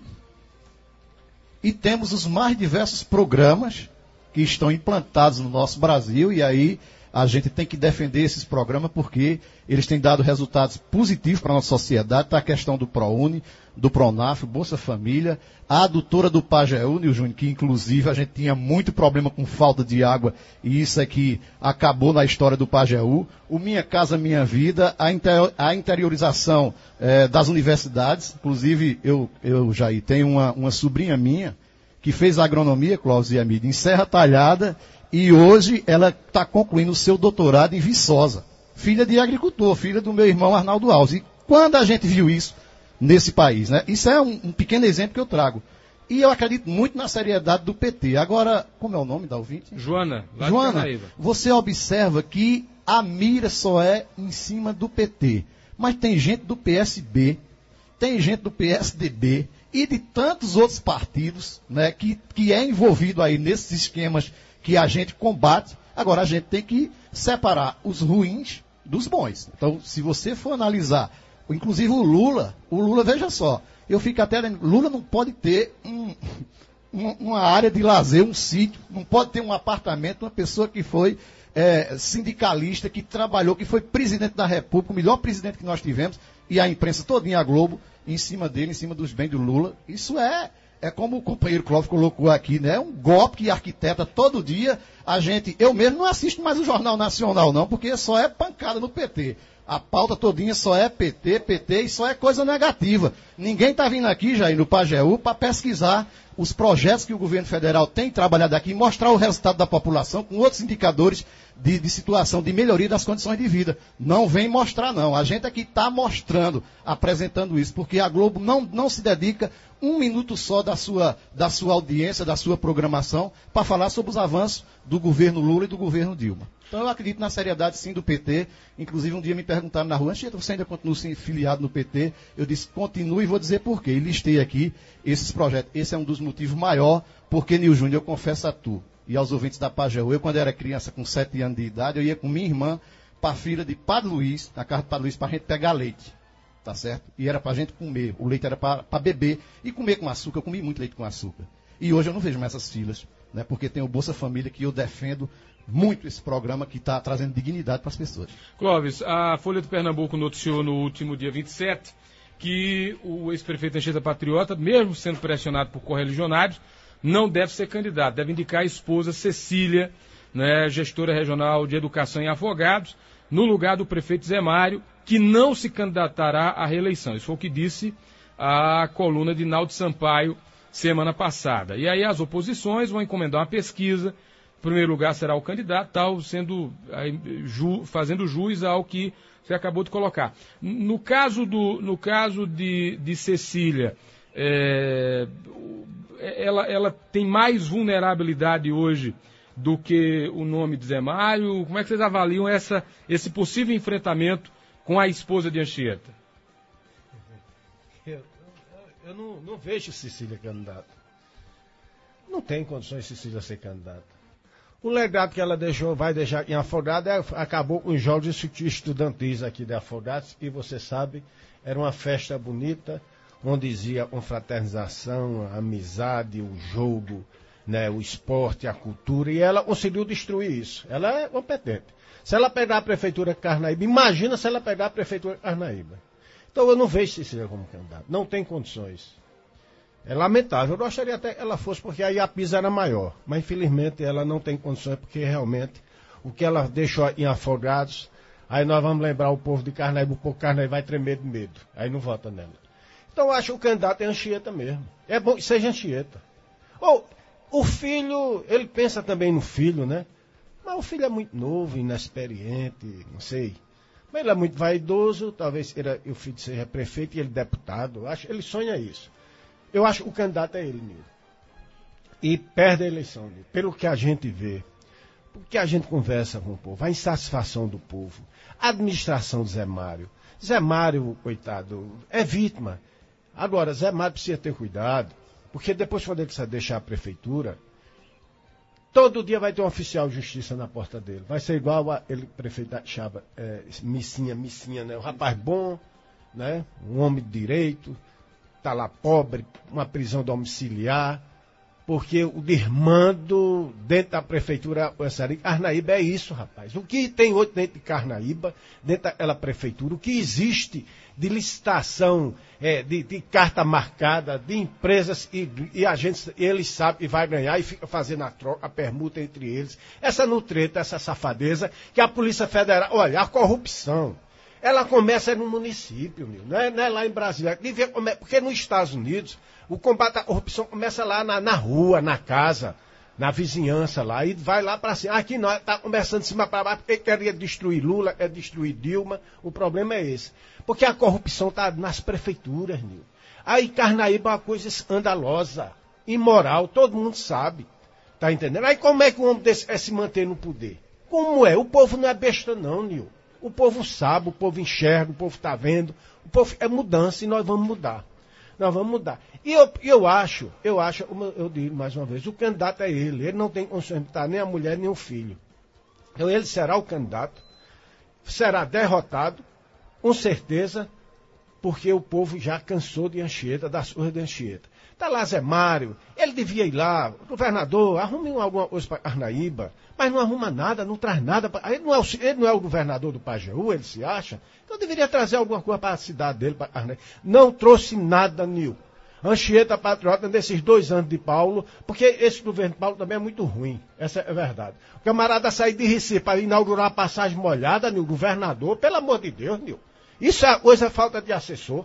Speaker 4: e temos os mais diversos programas que estão implantados no nosso Brasil, e aí a gente tem que defender esses programas porque eles têm dado resultados positivos para a nossa sociedade. Está a questão do ProUni, do Pronaf, Bolsa Família, a adutora do Pajeú, Nil Júnior, que inclusive a gente tinha muito problema com falta de água, e isso é que acabou na história do Pajeú, o Minha Casa Minha Vida, a, inter, a interiorização eh, das universidades. Inclusive eu, eu Jair, tenho uma, uma sobrinha minha que fez agronomia, Clóvis e Amília, em Serra Talhada, e hoje ela está concluindo o seu doutorado em Viçosa. Filha de agricultor, filha do meu irmão Arnaldo Alves. E quando a gente viu isso nesse país, né? Isso é um, um pequeno exemplo que eu trago. E eu acredito muito na seriedade do P T. Agora, como é o nome da ouvinte?
Speaker 1: Joana, lá
Speaker 4: Joana,
Speaker 1: de Canaíba.
Speaker 4: você observa que a mira só é em cima do P T. Mas tem gente do P S B, tem gente do P S D B e de tantos outros partidos, né, que, que é envolvido aí nesses esquemas que a gente combate. Agora, a gente tem que separar os ruins dos bons. Então, se você for analisar, inclusive o Lula, o Lula, veja só, eu fico até... Lula não pode ter um, um, uma área de lazer, um sítio, não pode ter um apartamento, uma pessoa que foi é, sindicalista, que trabalhou, que foi presidente da República, o melhor presidente que nós tivemos, e a imprensa todinha, a Globo, em cima dele, em cima dos bens do Lula. Isso é... É como o companheiro Clóvis colocou aqui, né? Um golpe que arquiteta todo dia. A gente, eu mesmo não assisto mais o Jornal Nacional, não, porque só é pancada no P T. A pauta todinha só é P T, P T e só é coisa negativa. Ninguém está vindo aqui, Jair, no Pajeú, para pesquisar os projetos que o governo federal tem trabalhado aqui e mostrar o resultado da população com outros indicadores de, de situação, de melhoria das condições de vida. Não vem mostrar, não. A gente aqui está mostrando, apresentando isso, porque a Globo não, não se dedica um minuto só da sua, da sua audiência, da sua programação, para falar sobre os avanços do governo Lula e do governo Dilma. Então eu acredito na seriedade, sim, do P T. Inclusive, um dia me perguntaram na rua, Anchieta, você ainda continua sim, filiado no P T? Eu disse, continue e vou dizer por quê. E listei aqui esses projetos. Esse é um dos motivos maior, porque, Nil Júnior, eu confesso a tu e aos ouvintes da Pajeú, eu, quando era criança, com sete anos de idade, eu ia com minha irmã para a fila de Padre Luiz, na casa de Padre Luiz, para a gente pegar leite. Tá certo? E era para a gente comer. O leite era para beber e comer com açúcar. Eu comi muito leite com açúcar. E hoje eu não vejo mais essas filas, né? Porque tem o Bolsa Família, que eu defendo muito esse programa, que está trazendo dignidade para as pessoas.
Speaker 1: Clóvis, a Folha de Pernambuco noticiou no último dia vinte e sete que o ex-prefeito Anchieta Patriota, mesmo sendo pressionado por correligionários, não deve ser candidato, deve indicar a esposa Cecília, né, gestora regional de educação em Afogados, no lugar do prefeito Zé Mário, que não se candidatará à reeleição. Isso foi o que disse a coluna de Naldo Sampaio semana passada. E aí as oposições vão encomendar uma pesquisa. Em primeiro lugar será o candidato, tal, sendo, ju, fazendo jus ao que você acabou de colocar. No caso, do, no caso de, de Cecília, é, ela, ela tem mais vulnerabilidade hoje do que o nome de Zé Mário? Como é que vocês avaliam essa, esse possível enfrentamento com a esposa de Anchieta?
Speaker 3: Eu, eu não, não vejo Cecília candidata. Não tem condições de Cecília ser candidata. O legado que ela deixou, vai deixar em Afogados, é, acabou com os jogos estudantis aqui de Afogados, e você sabe, era uma festa bonita, onde dizia confraternização, a amizade, o jogo, né, o esporte, a cultura, e ela conseguiu destruir isso. Ela é competente. Se ela pegar a prefeitura de Carnaíba, imagina se ela pegar a prefeitura de Carnaíba. Então eu não vejo Cecília como candidata. Não tem condições. É lamentável. Eu gostaria até que ela fosse, porque aí a pisa era maior. Mas infelizmente ela não tem condições, porque realmente o que ela deixou em Afogados, aí nós vamos lembrar o povo de Carnaíba, o povo de Carnaíba vai tremer de medo. Aí não vota nela. Então eu acho que o candidato é Anchieta mesmo. É bom que seja Anchieta. Ou o filho, ele pensa também no filho, né? Mas o filho é muito novo, inexperiente, não sei. Mas ele é muito vaidoso, talvez ele, o filho seja prefeito e ele deputado. Eu acho, ele sonha isso. Eu acho que o candidato é ele, Nil. E perde a eleição, Nil, pelo que a gente vê. porque a gente conversa com o povo, a insatisfação do povo, a administração do Zé Mário. Zé Mário, coitado, é vítima. Agora, Zé Mário precisa ter cuidado, porque depois, quando ele precisa deixar a prefeitura, todo dia vai ter um oficial de justiça na porta dele. Vai ser igual a ele, prefeito da Chaba, é, Missinha, Missinha, né? Um rapaz bom, né? Um homem de direito, tá lá pobre, uma prisão domiciliar, porque o desmando dentro da prefeitura de Carnaíba é isso, rapaz. O que tem hoje dentro de Carnaíba, dentro daquela prefeitura, o que existe de licitação, é, de, de carta marcada, de empresas e, e agentes, eles sabem e vai ganhar e fica fazendo a troca, a permuta entre eles. Essa nutreta, essa safadeza, que a Polícia Federal, olha, a corrupção, ela começa no município, meu, não, é, não é lá em Brasília. Devia, porque nos Estados Unidos, o combate à corrupção começa lá na, na rua, na casa, na vizinhança lá, e vai lá para cima. Aqui não, está começando de cima para baixo, porque queria destruir Lula, quer destruir Dilma. O problema é esse. Porque a corrupção está nas prefeituras, meu. Aí Carnaíba é uma coisa escandalosa, imoral, todo mundo sabe. Tá entendendo? Aí como é que um homem desse é se manter no poder? Como é? O povo não é besta não, Nil. O povo sabe, o povo enxerga, o povo está vendo. O povo é mudança e nós vamos mudar. Nós vamos mudar. E eu, eu acho, eu acho, eu digo mais uma vez, o candidato é ele. Ele não tem condições de estar nem a mulher, nem o filho. Então ele será o candidato, será derrotado, com certeza, porque o povo já cansou de Anchieta, das coisas de Anchieta. Está lá Zé Mário, ele devia ir lá, governador, arrume alguma coisa para Carnaíba, mas não arruma nada, não traz nada. Pra, ele, não é o, ele não é o governador do Pajeú, ele se acha, então deveria trazer alguma coisa para a cidade dele, para Carnaíba. Não trouxe nada, Nil. Anchieta patriota desses dois anos de Paulo, porque esse governo de Paulo também é muito ruim, essa é a verdade. O camarada sair de Recife para inaugurar a passagem molhada, Nil, governador, pelo amor de Deus, Nil. Isso é coisa, falta de assessor.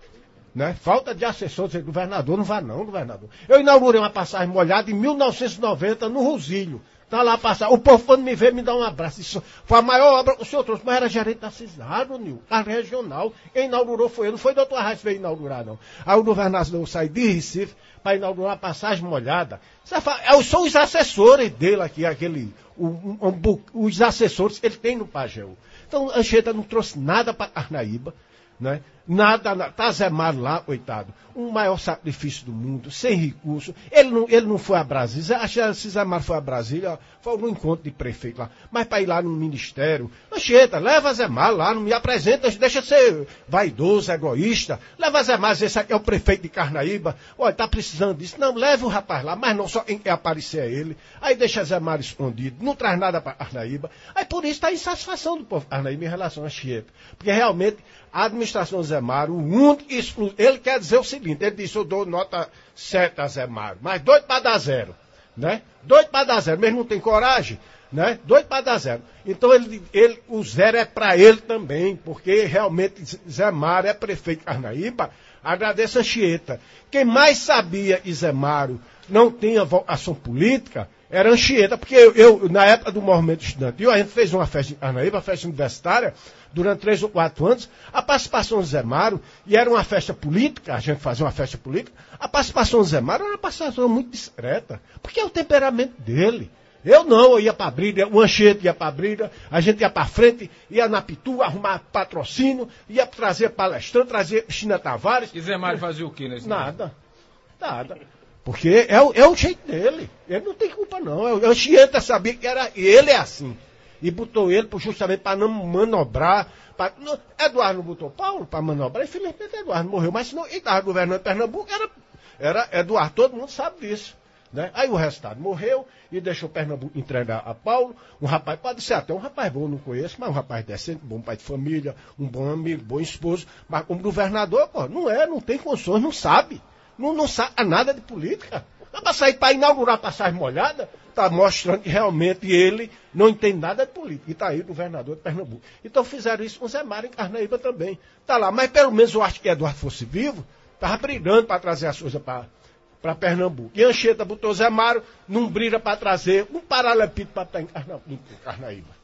Speaker 3: Né? Falta de assessor, dizer, governador, não vai não, governador. Eu inaugurei uma passagem molhada em mil novecentos e noventa no Rosilho. Tá lá passar. O povo quando me vê me dá um abraço. Isso foi a maior obra que o senhor trouxe, mas era gerente da Cisado, Nil, a regional. Quem inaugurou foi eu, não foi o doutor Arraes que veio inaugurar, não. Aí o governador saiu de Recife para inaugurar uma passagem molhada. Fala, são os assessores dele aqui, aquele, o, um, um, os assessores que ele tem no Pajeú. Então, Anchieta não trouxe nada para Carnaíba. Né? Nada, nada, tá Zé Mário lá, coitado, o maior sacrifício do mundo, sem recurso, ele não, ele não foi a Brasília, acho que se Zé Mário foi a Brasília, foi algum encontro de prefeito lá, mas para ir lá no ministério, Anchieta, leva Zé Mário lá, não me apresenta, deixa ser vaidoso, egoísta, leva Zé Mário, esse aqui é o prefeito de Carnaíba, olha, tá precisando disso, não, leva o rapaz lá, mas não, só quem quer aparecer é ele, aí deixa Zé Mário escondido, não traz nada para Carnaíba, aí por isso está a insatisfação do povo Carnaíba em relação a Anchieta, porque realmente a administração do Zé Mário, o único exclu... ele quer dizer o seguinte, ele disse, eu dou nota sete a Zé Mário, mas doido para dar zero, né? Doido para dar zero, mesmo não tem coragem, né? Doido para dar zero. Então ele, ele, o zero é para ele também, porque realmente Zé Mário é prefeito de Carnaíba, agradeço a Anchieta. Quem mais sabia que Zé Mário não tinha vocação política era Anchieta, porque eu, eu, na época do movimento estudantil, a gente fez uma festa em Carnaíba, uma festa universitária, durante três ou quatro anos, a participação do Zé Mário, e era uma festa política, a gente fazia uma festa política, a participação do Zé Mário era uma participação muito discreta, porque é o temperamento dele. Eu não, eu ia para a briga, o Anchieta ia para a briga, a gente ia para frente, ia na Pitu, arrumar patrocínio, ia trazer palestrante, trazer Cristina Tavares.
Speaker 1: E Zé Mário fazia o quê nesse
Speaker 3: Nada, momento? Nada. Porque é, é o jeito dele. Ele não tem culpa, não. O Anchieta sabia que era, ele é assim. E botou ele justamente para não manobrar. Pra, não, Eduardo não botou Paulo para manobrar. Infelizmente, Eduardo morreu. Mas se não ele estava governando Pernambuco, era, era Eduardo. Todo mundo sabe disso. Né? Aí o resultado morreu e deixou Pernambuco entregar a Paulo. Um rapaz, pode ser até um rapaz bom, não conheço, mas um rapaz decente, bom pai de família, um bom amigo, bom esposo. Mas como governador, pô, não é, não tem condições, não sabe. Não, não sabe nada de política. Não para sair para inaugurar a passagem molhada, está mostrando que realmente ele não entende nada de política. E está aí o governador de Pernambuco. Então fizeram isso com o Zé Mário em Carnaíba também. Está lá, mas pelo menos eu acho que Eduardo fosse vivo, estava brigando para trazer as coisas para Pernambuco. E Anchieta botou Zé Mário, não briga para trazer um paralelepípedo para estar em Carnaíba.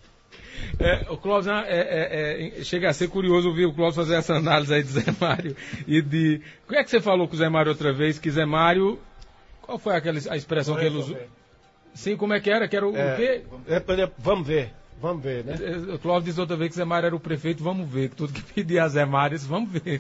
Speaker 1: É, o Clóvis, é, é, é, chega a ser curioso ouvir o Clóvis fazer essa análise aí de Zé Mário e de... O que é que você falou com o Zé Mário outra vez? Que Zé Mário... Qual foi aquela a expressão que ele usou? Sim, como é que era? Que era o,
Speaker 3: É,
Speaker 1: o quê?
Speaker 3: é, vamos ver, vamos ver, né?
Speaker 1: O Cláudio disse outra vez que Zé Mário era o prefeito, vamos ver. Que tudo que pedia a Zé Mário, vamos ver.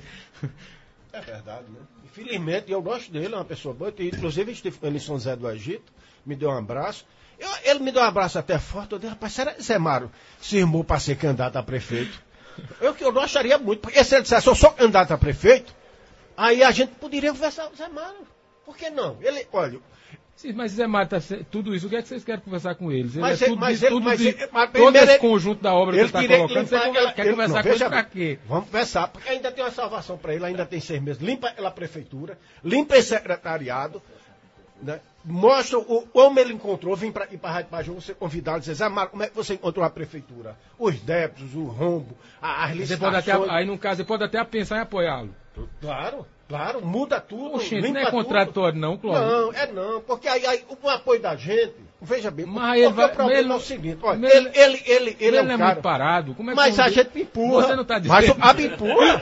Speaker 3: É verdade, né? Infelizmente, eu gosto dele, é uma pessoa boa. Inclusive, esteve com ele em São José do Egito, me deu um abraço. Eu, ele me deu um abraço até forte. Eu disse, rapaz, será que Zé Mário se irmou para ser candidato a prefeito? Eu, eu gostaria muito, porque se ele dissesse, eu sou candidato a prefeito, aí a gente poderia conversar com o Zé Mário. Por que não? Ele, olha...
Speaker 1: Sim, mas Zé Mário tá se- tudo isso, o que é que vocês querem conversar com eles? Ele
Speaker 3: Mas
Speaker 1: é
Speaker 3: ele-
Speaker 1: tudo,
Speaker 3: mas
Speaker 1: de,
Speaker 3: ele-
Speaker 1: tudo
Speaker 3: mas
Speaker 1: de,
Speaker 3: ele- mas
Speaker 1: todo
Speaker 3: primeiro
Speaker 1: esse
Speaker 3: ele-
Speaker 1: conjunto da obra que
Speaker 3: Ele
Speaker 1: você está
Speaker 3: queria
Speaker 1: colocando, você
Speaker 3: limpar
Speaker 1: quer,
Speaker 3: aquela-
Speaker 1: quer
Speaker 3: ele-
Speaker 1: conversar
Speaker 3: não,
Speaker 1: com eles
Speaker 3: veja
Speaker 1: pra
Speaker 3: bem.
Speaker 1: quê?
Speaker 3: Vamos conversar, porque ainda tem uma salvação para ele, ainda tem seis meses. Limpa pela prefeitura, limpa esse secretariado, né? Mostra o, como ele encontrou, vim para ir para a Rádio Pajô, você convidado, dizer, Zé Mário, como é que você encontrou a prefeitura? Os débitos, o rombo, a- as
Speaker 1: Você pode até,
Speaker 3: licitações.
Speaker 1: aí, no caso, você pode até pensar em apoiá-lo.
Speaker 3: Claro, claro, muda tudo,
Speaker 1: Oxente,
Speaker 3: limpa
Speaker 1: não é
Speaker 3: tudo.
Speaker 1: contraditório não, Cláudio.
Speaker 3: Não, é não, porque aí, aí o apoio da gente, veja bem,
Speaker 1: Mas
Speaker 3: porque
Speaker 1: ele
Speaker 3: o
Speaker 1: vai-
Speaker 3: problema
Speaker 1: ele-
Speaker 3: é o seguinte, olha,
Speaker 1: mas
Speaker 3: ele, ele, ele, ele,
Speaker 1: Ele,
Speaker 3: é um
Speaker 1: é
Speaker 3: cara...
Speaker 1: muito parado. Como é que
Speaker 3: Mas a
Speaker 1: vamos-
Speaker 3: gente empurra.
Speaker 1: Você não está
Speaker 3: Mas
Speaker 1: dizendo.
Speaker 3: o- a empurra.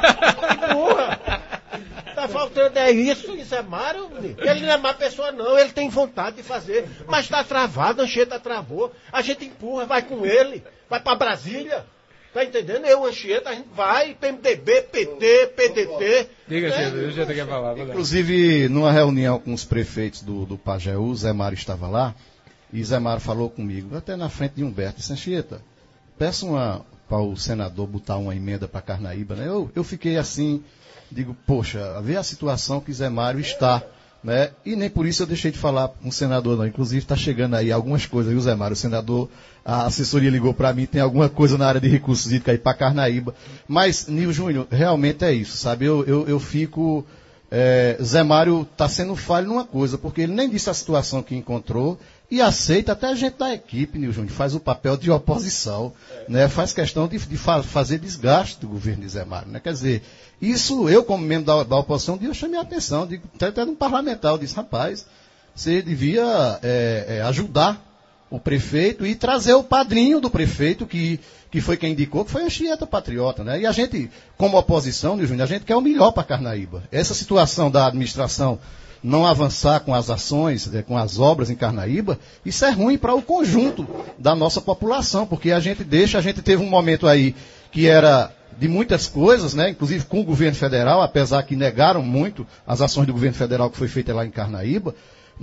Speaker 3: empurra. Tá faltando é isso, isso é Mário. Ele não é má pessoa, não. Ele tem vontade de fazer. Mas tá travado, a Anchieta travou. A gente empurra, vai com ele. Vai pra Brasília. Tá entendendo? Eu, Anchieta, a gente vai. P M D B, P T, P D T.
Speaker 1: Diga,
Speaker 3: né?
Speaker 1: Anchieta, eu já tenho que falar. vai lá.
Speaker 4: Inclusive, numa reunião com os prefeitos do, do Pajeú, Zé Mário estava lá, e Zé Mário falou comigo, até na frente de Humberto, disse, Anchieta, peça uma para o senador botar uma emenda para Carnaíba, né? Eu, eu fiquei assim, digo, poxa, vê a situação que Zé Mário está, né? E nem por isso eu deixei de falar com o senador, não. Inclusive está chegando aí algumas coisas, viu, Zé Mário? O senador, a assessoria ligou para mim, tem alguma coisa na área de recursos hídricos aí para Carnaíba. Mas, Nil Júnior, realmente é isso, sabe? Eu, eu, eu fico... É, Zé Mário está sendo falho numa coisa, porque ele nem disse a situação que encontrou e aceita, até a gente da equipe, Nil Júnior, faz o papel de oposição, né? Faz questão de, de fa- fazer desgaste do governo de Zé Mário, né? Quer dizer, isso eu, como membro da, da oposição, eu chamei a atenção, digo, até, até um parlamentar, eu disse, rapaz, você devia é, é, ajudar o prefeito e trazer o padrinho do prefeito, que, que foi quem indicou, que foi a Anchieta Patriota, né? E a gente, como oposição, Nil Júnior, a gente quer o melhor para Carnaíba. Essa situação da administração não avançar com as ações, né, com as obras em Carnaíba, isso é ruim para o conjunto da nossa população, porque a gente deixa, a gente teve um momento aí que era de muitas coisas, né, inclusive com o governo federal, apesar que negaram muito as ações do governo federal que foi feita lá em Carnaíba,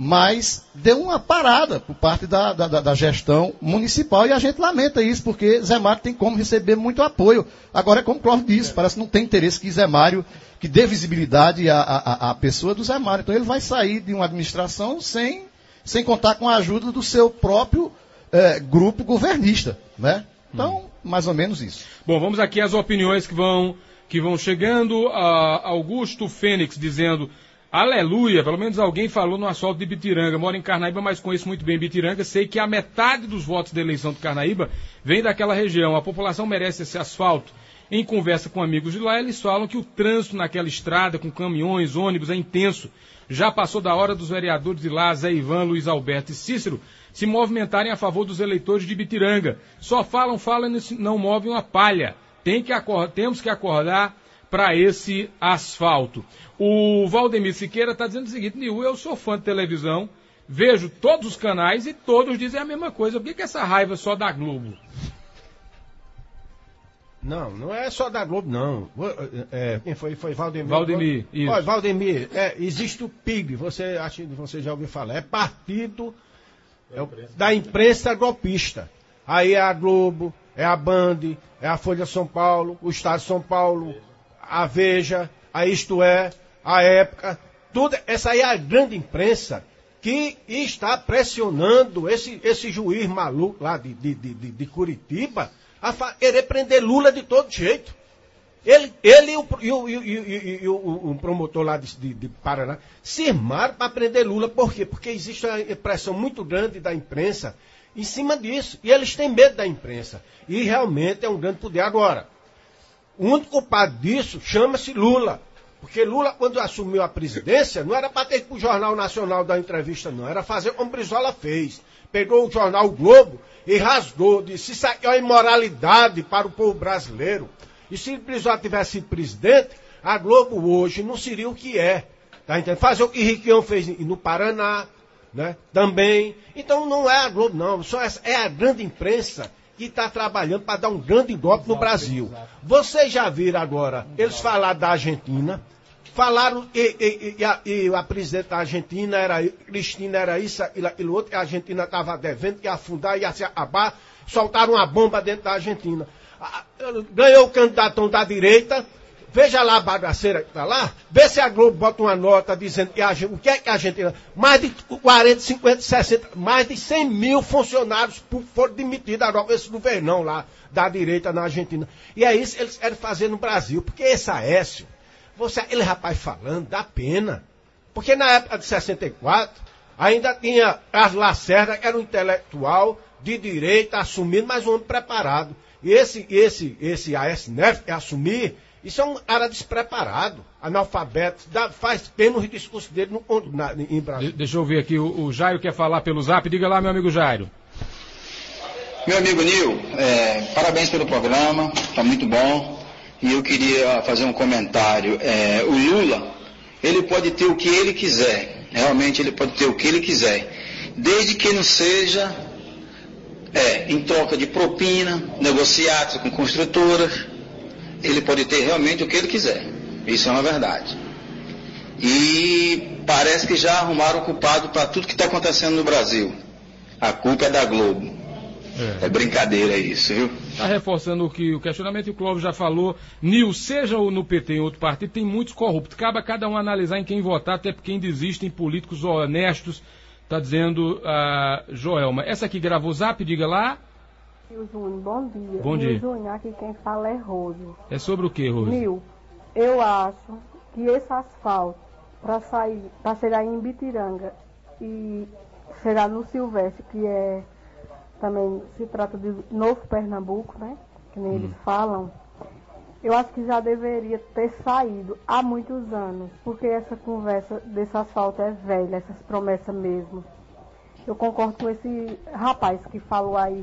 Speaker 4: mas deu uma parada por parte da, da, da gestão municipal e a gente lamenta isso, porque Zé Mário tem como receber muito apoio. Agora, como o Cláudio disse, parece que não tem interesse que Zé Mário, que dê visibilidade à, à, à pessoa do Zé Mário. Então ele vai sair de uma administração sem, sem contar com a ajuda do seu próprio eh, grupo governista, né? Então, mais ou menos isso.
Speaker 1: Bom, vamos aqui às opiniões que vão, que vão chegando. A Augusto Fênix dizendo... Aleluia, pelo menos alguém falou no asfalto de Bitiranga. Moro em Carnaíba, mas conheço muito bem Bitiranga. Sei que a metade dos votos da eleição de Carnaíba vem daquela região. A população merece esse asfalto. Em conversa com amigos de lá, eles falam que o trânsito naquela estrada, com caminhões, ônibus, é intenso. Já passou da hora dos vereadores de lá, Zé Ivan, Luiz Alberto e Cícero, se movimentarem a favor dos eleitores de Bitiranga. Só falam, falam e não movem uma palha. Tem que acordar, temos que acordar para esse asfalto. O Valdemir Siqueira está dizendo o seguinte, Nil, eu sou fã de televisão, vejo todos os canais e todos dizem a mesma coisa. Por que, que essa raiva é só da Globo?
Speaker 3: Não, não é só da Globo, não. É, quem foi? Foi Valdemir.
Speaker 1: Valdemir, isso.
Speaker 3: Olha, Valdemir, é, existe o P I B, você, acho que você já ouviu falar, é partido é o, da imprensa golpista. Aí é a Globo, é a Band, é a Folha São Paulo, o Estado de São Paulo, a Veja, a Isto É, a Época, tudo, essa aí é a grande imprensa que está pressionando esse, esse juiz maluco lá de, de, de, de Curitiba a fa- querer prender Lula de todo jeito. Ele, ele e, o, e, o, e, o, e, o, e o, o promotor lá de, de, de Paraná se armaram para prender Lula. Por quê? Porque existe uma pressão muito grande da imprensa em cima disso. E eles têm medo da imprensa. E realmente é um grande poder. Agora, o único culpado disso chama-se Lula. Porque Lula, quando assumiu a presidência, não era para ter que ir para o Jornal Nacional dar entrevista, não. Era fazer como Brizola fez. Pegou o jornal o Globo e rasgou. Disse, isso aqui é uma imoralidade para o povo brasileiro. E se Brizola tivesse sido presidente, a Globo hoje não seria o que é. Tá entendendo? Fazer o que Riquião fez no Paraná, né? Também. Então não é a Globo, não. Só essa, é a grande imprensa que está trabalhando para dar um grande golpe no Brasil. Vocês já viram agora, eles falaram da Argentina, falaram, e, e, e, a, e a presidente da Argentina era Cristina, era isso, aquilo outro, e a Argentina estava devendo, ia afundar, ia se acabar, soltaram uma bomba dentro da Argentina. Ganhou o candidatão da direita. Veja lá a bagaceira que está lá, vê se a Globo bota uma nota dizendo que a, o que é que a Argentina... Mais de quarenta, cinquenta, sessenta, mais de cem mil funcionários foram demitidos agora, esse governão lá da direita na Argentina. E é isso que eles querem fazer no Brasil, porque esse Aécio, você, ele rapaz falando, dá pena. Porque na época de sessenta e quatro, ainda tinha as Lacerda, que era um intelectual de direita, assumindo, mas um homem preparado. E esse, esse, esse Aécio Neves que assumir... Isso é um cara despreparado, analfabeto, dá, faz pena o discurso dele no, na, em Brasília.
Speaker 1: De, deixa eu ver aqui, o, o Jairo quer falar pelo zap, diga lá, meu amigo Jairo.
Speaker 5: Meu amigo Nil, é, parabéns pelo programa, está muito bom, e eu queria fazer um comentário. É, o Lula, ele pode ter o que ele quiser, realmente ele pode ter o que ele quiser, desde que não seja é, em troca de propina, negociados com construtoras. Ele pode ter realmente o que ele quiser. Isso é uma verdade. E parece que já arrumaram o culpado para tudo que está acontecendo no Brasil. A culpa é da Globo. É, é brincadeira isso, viu?
Speaker 1: Está reforçando o que o questionamento e o Clóvis já falou. Nil, seja no P T em outro partido, tem muitos corruptos. Cabe a cada um analisar em quem votar, até porque ainda existem políticos honestos. Está dizendo a uh, Joelma. Essa aqui gravou o zap, diga lá.
Speaker 6: Nil Júnior, bom dia.
Speaker 1: Bom dia.
Speaker 6: Nil Júnior, aqui quem fala é Rose.
Speaker 1: É sobre o que, Rose?
Speaker 6: Nil, eu acho que esse asfalto, para sair, para chegar em Bitiranga e chegar no Silvestre, que é também se trata de Novo Pernambuco, né? Que nem hum. eles falam, eu acho que já deveria ter saído há muitos anos, porque essa conversa desse asfalto é velha, essas promessas mesmo. Eu concordo com esse rapaz que falou aí.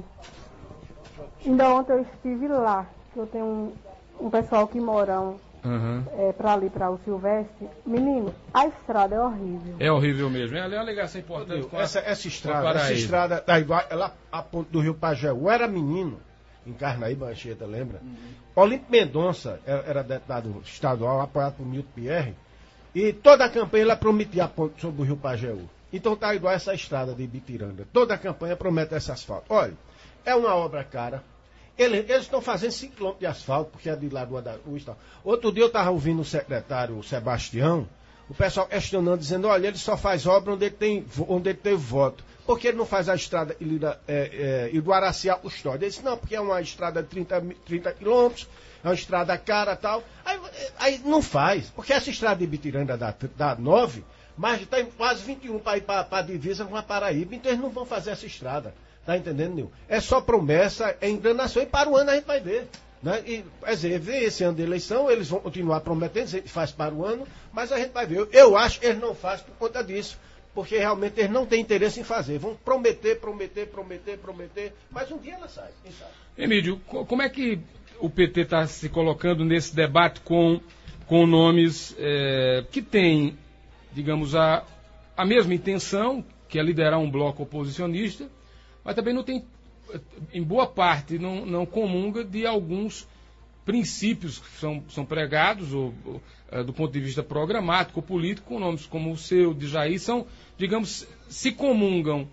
Speaker 6: Ainda ontem eu estive lá, que eu tenho um, um pessoal que moram uhum. é, para ali, para o Silvestre. Menino, a estrada é horrível.
Speaker 1: É horrível mesmo. Ela é uma ligação importante. Com a,
Speaker 3: essa, essa estrada, essa estrada tá igual, ela a ponto do Rio Pajeú. Eu era menino, em Carnaíba, Anchieta, lembra? Uhum. Olímpio Mendonça era, era deputado estadual, apoiado por Milton Pierre, e toda a campanha ela prometia a ponte sobre o Rio Pajeú. Então tá igual essa estrada de Ibitiranga. Toda a campanha promete esse asfalto. Olha, é uma obra cara. Ele, eles estão fazendo cinco quilômetros de asfalto, porque é de Lagoa da Luz e tal. Outro dia eu estava ouvindo o secretário Sebastião, o pessoal questionando, dizendo, olha, ele só faz obra onde ele tem, onde ele tem voto. Por que ele não faz a estrada é, é, Iduaraci a Custódia? Ele disse, não, porque é uma estrada de trinta quilômetros, é uma estrada cara e tal. Aí, aí não faz, porque essa estrada de Ibitiranga dá, dá nove, mas tem quase vinte e um para ir para a divisa com a Paraíba, então eles não vão fazer essa estrada. Tá entendendo, Nil? É só promessa, é enganação, e para o ano a gente vai ver. Né? E, quer dizer, vê esse ano de eleição, eles vão continuar prometendo, faz para o ano, mas a gente vai ver. Eu, eu acho que eles não fazem por conta disso, porque realmente eles não têm interesse em fazer. Vão prometer, prometer, prometer, prometer, mas um dia ela sai, quem sabe?
Speaker 1: Emílio, como é que o P T está se colocando nesse debate com, com nomes é, que têm, digamos, a, a mesma intenção, que é liderar um bloco oposicionista, mas também não tem, em boa parte, não, não comunga de alguns princípios que são, são pregados, ou, ou, é, do ponto de vista programático, político, com nomes como o seu, de Jair, são, digamos, se comungam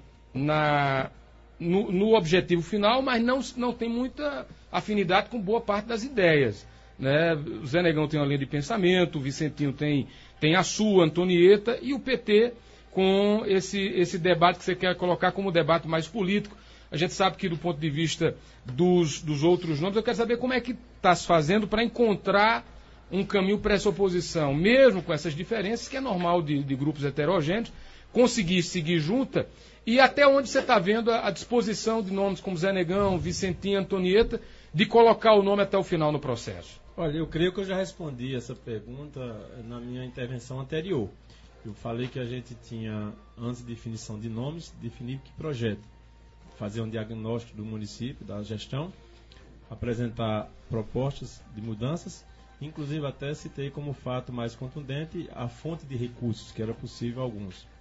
Speaker 1: na, no, no objetivo final, mas não, não tem muita afinidade com boa parte das ideias. Né? O Zé Negão tem uma linha de pensamento, o Vicentinho tem, tem a sua, Antonieta, e o P T com esse, esse debate que você quer colocar como debate mais político. A gente sabe que do ponto de vista dos, dos outros nomes, eu quero saber como é que está se fazendo para encontrar um caminho para essa oposição, mesmo com essas diferenças, que é normal de, de grupos heterogêneos, conseguir seguir junta, e até onde você está vendo a, a disposição de nomes como Zé Negão, Vicentinho, Antonieta, de colocar o nome até o final no processo.
Speaker 2: Olha, eu creio que eu já respondi essa pergunta na minha intervenção anterior. Eu falei que a gente tinha, antes de definição de nomes, definir que projeto. Fazer um diagnóstico do município, da gestão, apresentar propostas de mudanças, inclusive até citei como fato mais contundente a fonte de recursos, que era possível alguns.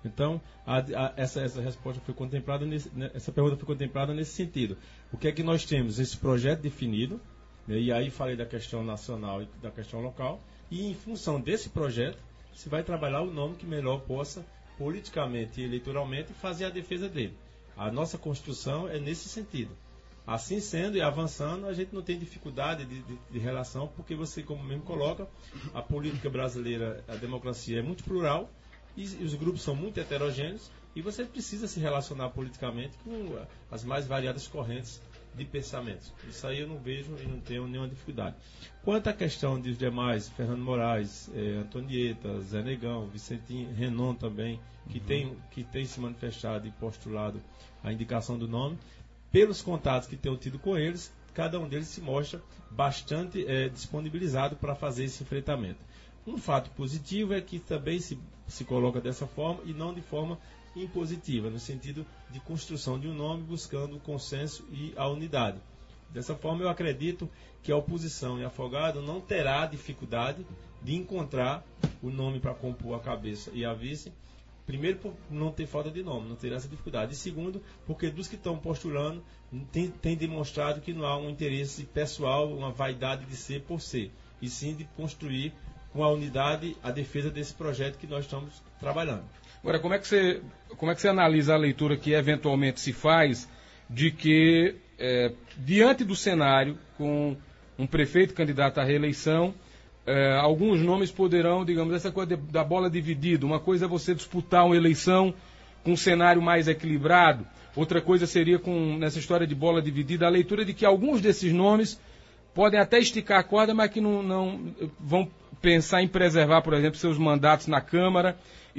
Speaker 2: Então, a, a, essa, essa resposta foi contemplada, nesse, essa pergunta foi contemplada nesse sentido. O que é que nós temos? Esse projeto definido, né, e aí falei da questão nacional e da questão local, e em função desse projeto, se vai trabalhar o nome que melhor possa, politicamente e eleitoralmente, fazer a defesa dele. A nossa Constituição é nesse sentido. Assim sendo e avançando, a gente não tem dificuldade de, de, de relação, porque você, como mesmo coloca, a política brasileira, a democracia é muito plural, e, e os grupos são muito heterogêneos, e você precisa se relacionar politicamente com as mais variadas correntes de pensamentos. Isso aí eu não vejo e não tenho nenhuma dificuldade. Quanto à questão dos demais, Fernando Moraes, eh, Antonieta, Zé Negão, Vicentinho, Renan também, que, uhum. tem, que tem se manifestado e postulado a indicação do nome, pelos contatos que tenho tido com eles, cada um deles se mostra bastante eh, disponibilizado para fazer esse enfrentamento. Um fato positivo é que também se, se coloca dessa forma e não de forma impositiva, no sentido de construção de um nome buscando o consenso e a unidade. Dessa forma, eu acredito que a oposição em Afogado não terá dificuldade de encontrar o nome para compor a cabeça e a vice. Primeiro, por não ter falta de nome, não terá essa dificuldade. E segundo, porque dos que estão postulando, tem, tem demonstrado que não há um interesse pessoal, uma vaidade de ser por ser, e sim de construir com a unidade a defesa desse projeto que nós estamos trabalhando.
Speaker 1: Agora, como é que você, como é que você analisa a leitura que eventualmente se faz de que, é, diante do cenário, com um prefeito candidato à reeleição, É, alguns nomes poderão, digamos, essa coisa de, da bola dividida. Uma coisa é você disputar uma eleição com um cenário mais equilibrado. Outra coisa seria, com nessa história de bola dividida, a leitura de que alguns desses nomes podem até esticar a corda, mas que não, não vão pensar em preservar, por exemplo, seus mandatos na Câmara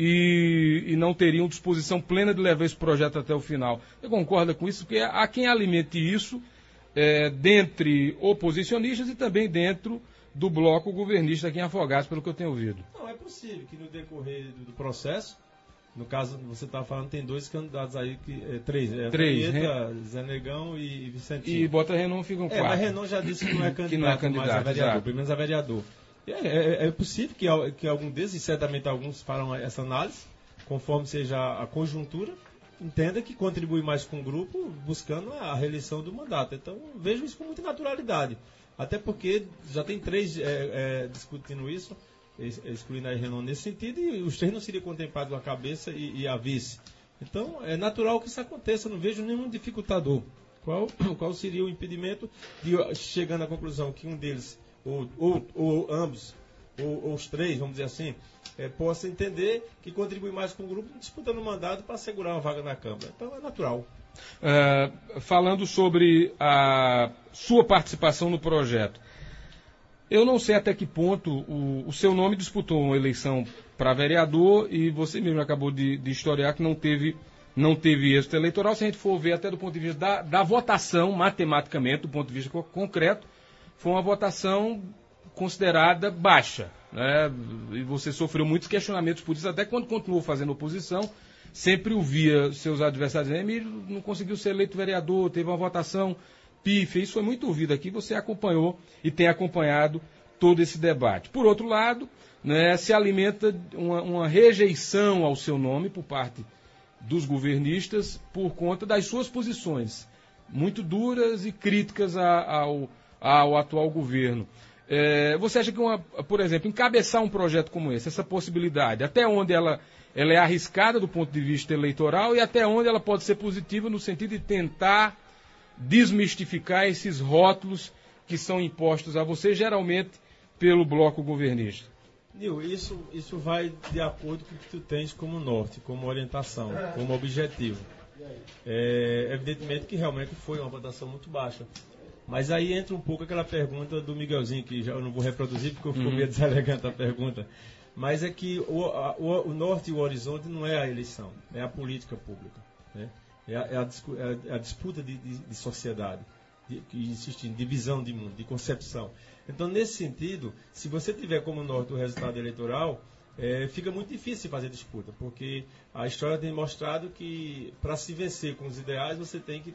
Speaker 1: e, e não teriam disposição plena de levar esse projeto até o final. Você concorda com isso? Porque há quem alimente isso é, dentre oposicionistas e também dentro do bloco governista aqui em Afogados, pelo que eu tenho ouvido.
Speaker 2: Não, é possível que no decorrer do, do processo, no caso, você estava falando, tem dois candidatos aí, que, é, três, é,
Speaker 1: três
Speaker 2: Antonieta, Ren... Zé Negão e Vicentinho.
Speaker 1: E Bota Renan ficam quatro.
Speaker 2: É, mas Renan já disse que não é candidato,
Speaker 1: que não é candidato
Speaker 2: mais a vereador,
Speaker 1: exato.
Speaker 2: pelo menos a vereador. É, é, é possível que, que algum desses, e certamente alguns farão essa análise, conforme seja a conjuntura, entenda que contribui mais com o grupo, buscando a reeleição do mandato. Então, vejo isso com muita naturalidade. Até porque já tem três é, é, discutindo isso, excluindo a Renan nesse sentido, e os três não seriam contemplados a cabeça e, e a vice. Então, é natural que isso aconteça, não vejo nenhum dificultador. Qual, qual seria o impedimento de, chegando à conclusão que um deles, ou, ou, ou ambos, ou, ou os três, vamos dizer assim, é, possa entender que contribui mais com o grupo disputando o mandato para assegurar uma vaga na Câmara. Então, é natural.
Speaker 1: Uh, falando sobre a sua participação no projeto, eu não sei até que ponto o, o seu nome disputou uma eleição para vereador e você mesmo acabou de, de historiar que não teve, não teve êxito eleitoral. Se a gente for ver até do ponto de vista da, da votação, matematicamente, do ponto de vista concreto, foi uma votação considerada baixa, né? E você sofreu muitos questionamentos por isso, até quando continuou fazendo oposição. Sempre ouvia seus adversários dizendo: Emílio não conseguiu ser eleito vereador, teve uma votação pífia. Isso foi muito ouvido aqui, você acompanhou e tem acompanhado todo esse debate. Por outro lado, né, se alimenta uma, uma rejeição ao seu nome por parte dos governistas por conta das suas posições muito duras e críticas a, ao, ao atual governo. É, você acha que, uma, por exemplo, encabeçar um projeto como esse, essa possibilidade, até onde ela... ela é arriscada do ponto de vista eleitoral e até onde ela pode ser positiva no sentido de tentar desmistificar esses rótulos que são impostos a você, geralmente pelo bloco governista?
Speaker 2: Nil, isso, isso vai de acordo com o que tu tens como norte, como orientação, como objetivo. É, evidentemente que realmente foi uma votação muito baixa. Mas aí entra um pouco aquela pergunta do Miguelzinho, que já eu não vou reproduzir porque eu fico meio deselegante a pergunta. Mas é que o, a, o, o norte e o horizonte não é a eleição, é a política pública. Né? É, a, é, a, é a disputa de, de, de sociedade, de, que insiste em divisão de mundo, de concepção. Então, nesse sentido, se você tiver como norte o resultado eleitoral, é, fica muito difícil fazer disputa, porque a história tem mostrado que para se vencer com os ideais, você tem que ter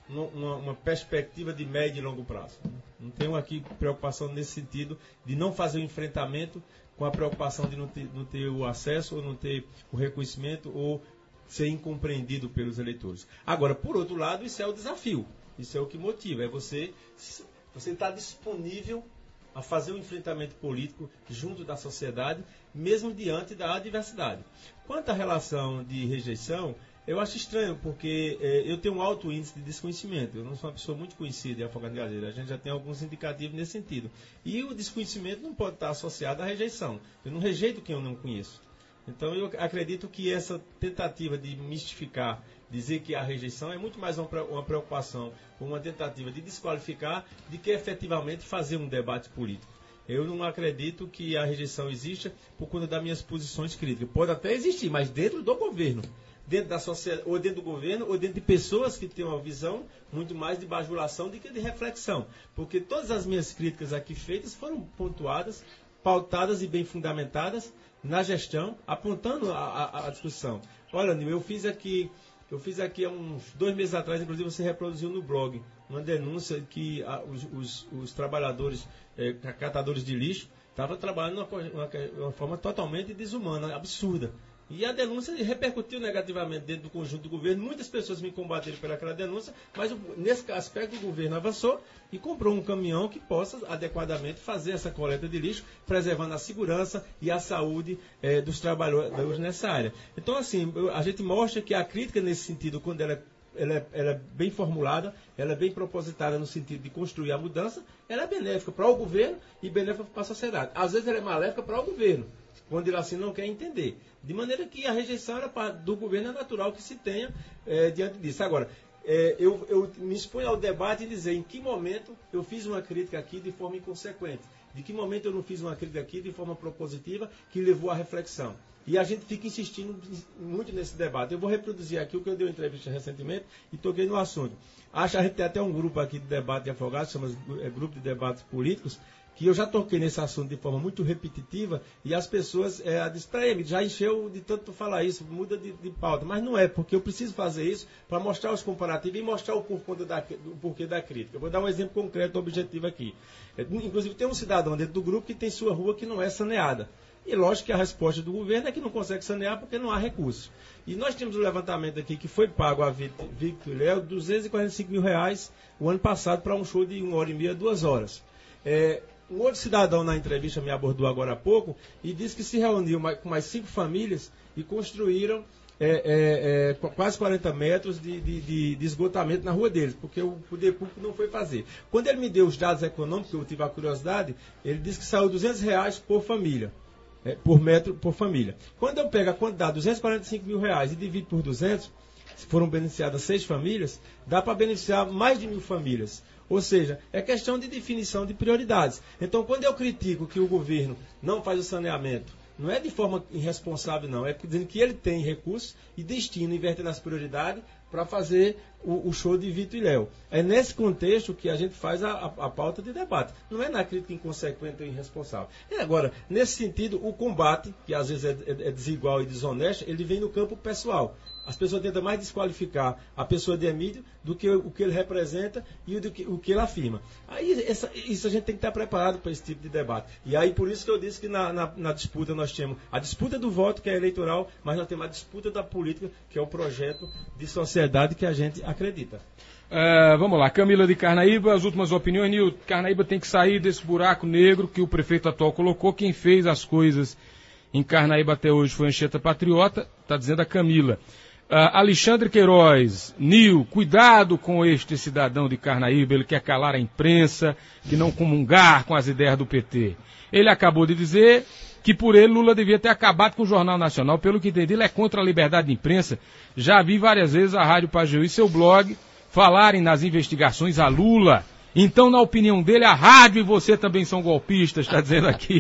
Speaker 2: uma, uma perspectiva de médio e longo prazo. Não tenho aqui preocupação nesse sentido de não fazer o enfrentamento com a preocupação de não ter, não ter o acesso ou não ter o reconhecimento ou ser incompreendido pelos eleitores. Agora, por outro lado, isso é o desafio. Isso é o que motiva. É você você estar disponível a fazer um enfrentamento político junto da sociedade, mesmo diante da adversidade. Quanto à relação de rejeição, eu acho estranho, porque é, eu tenho um alto índice de desconhecimento. Eu não sou uma pessoa muito conhecida em Afogados da Engazeira. A gente já tem alguns indicativos nesse sentido. E o desconhecimento não pode estar associado à rejeição. Eu não rejeito quem eu não conheço. Então, eu acredito que essa tentativa de mistificar, dizer que a rejeição é muito mais uma preocupação, uma tentativa de desqualificar, do que efetivamente fazer um debate político. Eu não acredito que a rejeição exista por conta das minhas posições críticas. Pode até existir, mas dentro do governo. Dentro da sociedade, ou dentro do governo, ou dentro de pessoas que têm uma visão muito mais de bajulação do que de reflexão. Porque todas as minhas críticas aqui feitas foram pontuadas, pautadas e bem fundamentadas na gestão, apontando a, a, a discussão. Olha, Nil, eu fiz aqui, eu fiz aqui há uns dois meses atrás, inclusive você reproduziu no blog, uma denúncia que a, os, os, os trabalhadores, eh, catadores de lixo, estavam trabalhando de uma, uma, uma forma totalmente desumana, absurda. E a denúncia repercutiu negativamente dentro do conjunto do governo. Muitas pessoas me combateram pelaquela denúncia, mas nesse aspecto o governo avançou e comprou um caminhão que possa adequadamente fazer essa coleta de lixo, preservando a segurança e a saúde eh, dos trabalhadores nessa área. Então, assim, a gente mostra que a crítica nesse sentido, quando ela é Ela é, ela é bem formulada, ela é bem propositada no sentido de construir a mudança, ela é benéfica para o governo e benéfica para a sociedade. Às vezes ela é maléfica para o governo, quando ele assim não quer entender. De maneira que a rejeição era para, do governo é natural que se tenha é, diante disso. Agora, é, eu, eu me exponho ao debate e dizer em que momento eu fiz uma crítica aqui de forma inconsequente, de que momento eu não fiz uma crítica aqui de forma propositiva que levou à reflexão. E a gente fica insistindo muito nesse debate. Eu vou reproduzir aqui o que eu dei uma entrevista recentemente e toquei no assunto. Acho que a gente tem até um grupo aqui de debate de afogados, chama é, Grupo de Debates Políticos, que eu já toquei nesse assunto de forma muito repetitiva e as pessoas é, dizem, peraí, já encheu de tanto falar isso, muda de, de pauta. Mas não é, porque eu preciso fazer isso para mostrar os comparativos e mostrar o porquê da, o porquê da crítica. Eu vou dar um exemplo concreto, objetivo aqui. É, inclusive tem um cidadão dentro do grupo que tem sua rua que não é saneada. E lógico que a resposta do governo é que não consegue sanear porque não há recursos. E nós temos um levantamento aqui que foi pago a Victor e Léo duzentos e quarenta e cinco mil reais o ano passado para um show de uma hora e meia, duas horas. É, um outro cidadão na entrevista me abordou agora há pouco e disse que se reuniu mais, com mais cinco famílias e construíram é, é, é, quase quarenta metros de, de, de, de esgotamento na rua deles, porque o poder público não foi fazer. Quando ele me deu os dados econômicos, eu tive a curiosidade, ele disse que saiu duzentos reais por família. É, por metro, por família. Quando eu pego a quantidade, duzentos e quarenta e cinco mil reais, e divido por duzentos, se foram beneficiadas seis famílias, dá para beneficiar mais de mil famílias. Ou seja, é questão de definição de prioridades. Então, quando eu critico que o governo não faz o saneamento, não é de forma irresponsável, não. É dizendo que ele tem recursos e destina, inverte nas prioridades para fazer o, o show de Vitor e Léo. É nesse contexto que a gente faz a, a, a pauta de debate. Não é na crítica inconsequente ou irresponsável. E agora, nesse sentido, o combate, que às vezes é, é, é desigual e desonesto, ele vem no campo pessoal. As pessoas tentam mais desqualificar a pessoa de Emílio do que o, o que ele representa e do que, o que ele afirma. Aí essa, isso a gente tem que estar preparado para esse tipo de debate. E aí por isso que eu disse que na, na, na disputa nós temos a disputa do voto, que é eleitoral, mas nós temos a disputa da política, que é o projeto de sociedade que a gente acredita.
Speaker 1: Uh, vamos lá, Camila de Carnaíba, as últimas opiniões. Nil, Carnaíba tem que sair desse buraco negro que o prefeito atual colocou. Quem fez as coisas em Carnaíba até hoje foi a Anchieta Patriota, está dizendo a Camila. Uh, Alexandre Queiroz, Nil, cuidado com este cidadão de Carnaíba, ele quer calar a imprensa, que não comungar com as ideias do P T. Ele acabou de dizer que por ele Lula devia ter acabado com o Jornal Nacional, pelo que entendi, ele é contra a liberdade de imprensa. Já vi várias vezes a Rádio Pajeú e seu blog falarem nas investigações a Lula. Então, na opinião dele, a rádio e você também são golpistas, está dizendo aqui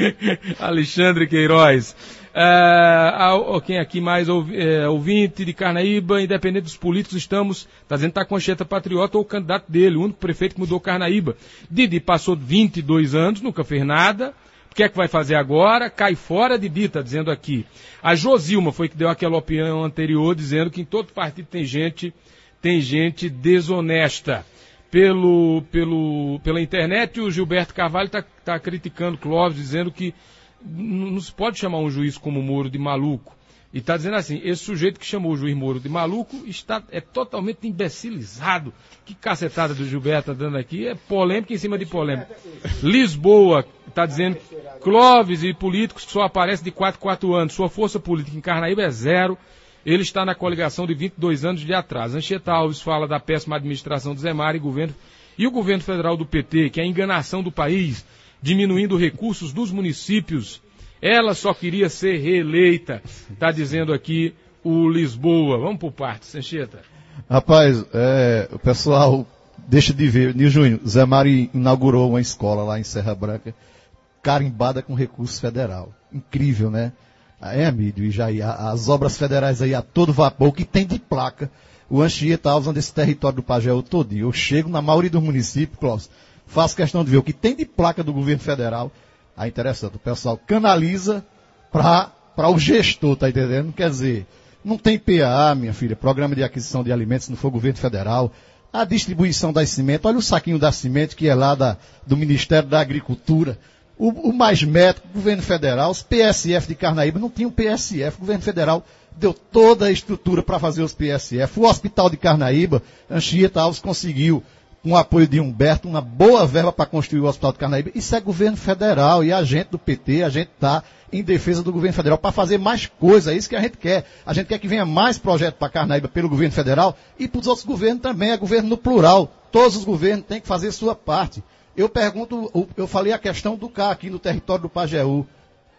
Speaker 1: Alexandre Queiroz. Uh, quem aqui mais uh, ouvinte de Carnaíba, independente dos políticos, estamos, está dizendo que está com a Anchieta Patriota ou o candidato dele, o único prefeito que mudou Carnaíba. Didi passou vinte e dois anos, nunca fez nada. O que é que vai fazer agora? Cai fora, Didi, está dizendo aqui. A Josilma foi que deu aquela opinião anterior, dizendo que em todo partido tem gente tem gente desonesta. Pelo, pelo, pela internet, o Gilberto Carvalho está tá criticando Clóvis, dizendo que não se pode chamar um juiz como Moro de maluco. E está dizendo assim, esse sujeito que chamou o juiz Moro de maluco está, é totalmente imbecilizado. Que cacetada do Gilberto andando aqui, é polêmica em cima de polêmica. Lisboa está dizendo que Clóvis e políticos que só aparecem de quatro em quatro anos, sua força política em Carnaíba é zero. Ele está na coligação de vinte e dois anos de atraso. Anchieta Alves fala da péssima administração do Zé Mário e governo, e o governo federal do P T, que é a enganação do país, diminuindo recursos dos municípios. Ela só queria ser reeleita, está dizendo aqui o Lisboa. Vamos por partes, Anchieta.
Speaker 4: Rapaz, é, o pessoal deixa de ver. Nil Júnior, Zé Mário inaugurou uma escola lá em Serra Branca, carimbada com recurso federal. Incrível, né? É, Amílio e Jair, as obras federais aí a todo vapor, o que tem de placa, o Anchieta Alves anda esse território do Pajeú todinho. Eu chego na maioria dos municípios, Clóvis, faço questão de ver o que tem de placa do governo federal. Ah, interessante, o pessoal canaliza para o gestor, tá entendendo? Quer dizer, não tem P A A, minha filha, Programa de Aquisição de Alimentos, se não for governo federal. A distribuição da semente, olha o saquinho da semente que é lá da, do Ministério da Agricultura. O, o mais médico, governo federal, os P S F de Carnaíba não tinham P S F, o governo federal deu toda a estrutura para fazer os P S F. O Hospital de Carnaíba, Anchieta Alves conseguiu, com o apoio de Humberto, uma boa verba para construir o Hospital de Carnaíba. Isso é governo federal e a gente do P T, a gente está em defesa do governo federal para fazer mais coisa, é isso que a gente quer. A gente quer que venha mais projeto para Carnaíba pelo governo federal e para os outros governos também, é governo no plural. Todos os governos têm que fazer sua parte. Eu pergunto, eu falei a questão do C A aqui no território do Pajeú.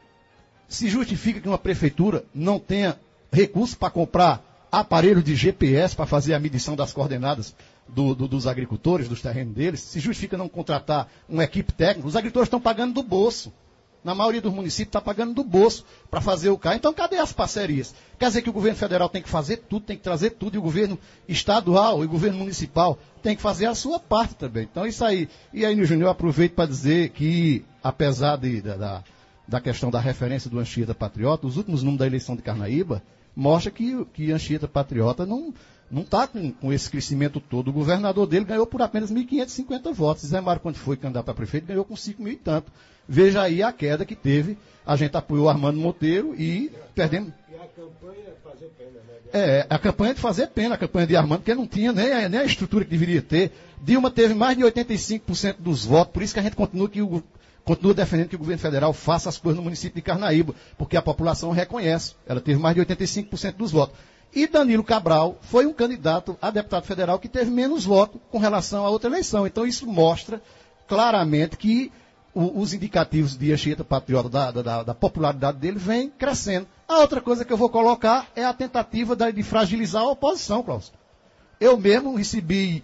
Speaker 4: Se justifica que uma prefeitura não tenha recursos para comprar aparelho de G P S para fazer a medição das coordenadas do, do, dos agricultores, dos terrenos deles? Se justifica não contratar uma equipe técnica? Os agricultores estão pagando do bolso. Na maioria dos municípios está pagando do bolso para fazer o C A. Então, cadê as parcerias? Quer dizer que o governo federal tem que fazer tudo, tem que trazer tudo, e o governo estadual e o governo municipal tem que fazer a sua parte também. Então, isso aí. E aí, Nil Júnior, eu aproveito para dizer que, apesar de, da, da questão da referência do Anchieta Patriota, os últimos números da eleição de Carnaíba mostram que, que Anchieta Patriota não não está com, com esse crescimento todo. O governador dele ganhou por apenas mil quinhentos e cinquenta votos. Zé Mário, quando foi candidato a prefeito, ganhou com cinco mil e tanto. Veja aí a queda que teve. A gente apoiou Armando Monteiro e perdemos. E a campanha de fazer pena, né? É, a campanha de fazer pena, a campanha de Armando, porque não tinha nem a, nem a estrutura que deveria ter. Dilma teve mais de oitenta e cinco por cento dos votos, por isso que a gente continua, que o, continua defendendo que o governo federal faça as coisas no município de Carnaíba, porque a população reconhece. Ela teve mais de oitenta e cinco por cento dos votos. E Danilo Cabral foi um candidato a deputado federal que teve menos votos com relação a outra eleição. Então isso mostra claramente que o, os indicativos de Anchieta Patriota, da, da, da popularidade dele, vem crescendo. A outra coisa que eu vou colocar é a tentativa de, de fragilizar a oposição, Cláudio. Eu mesmo recebi,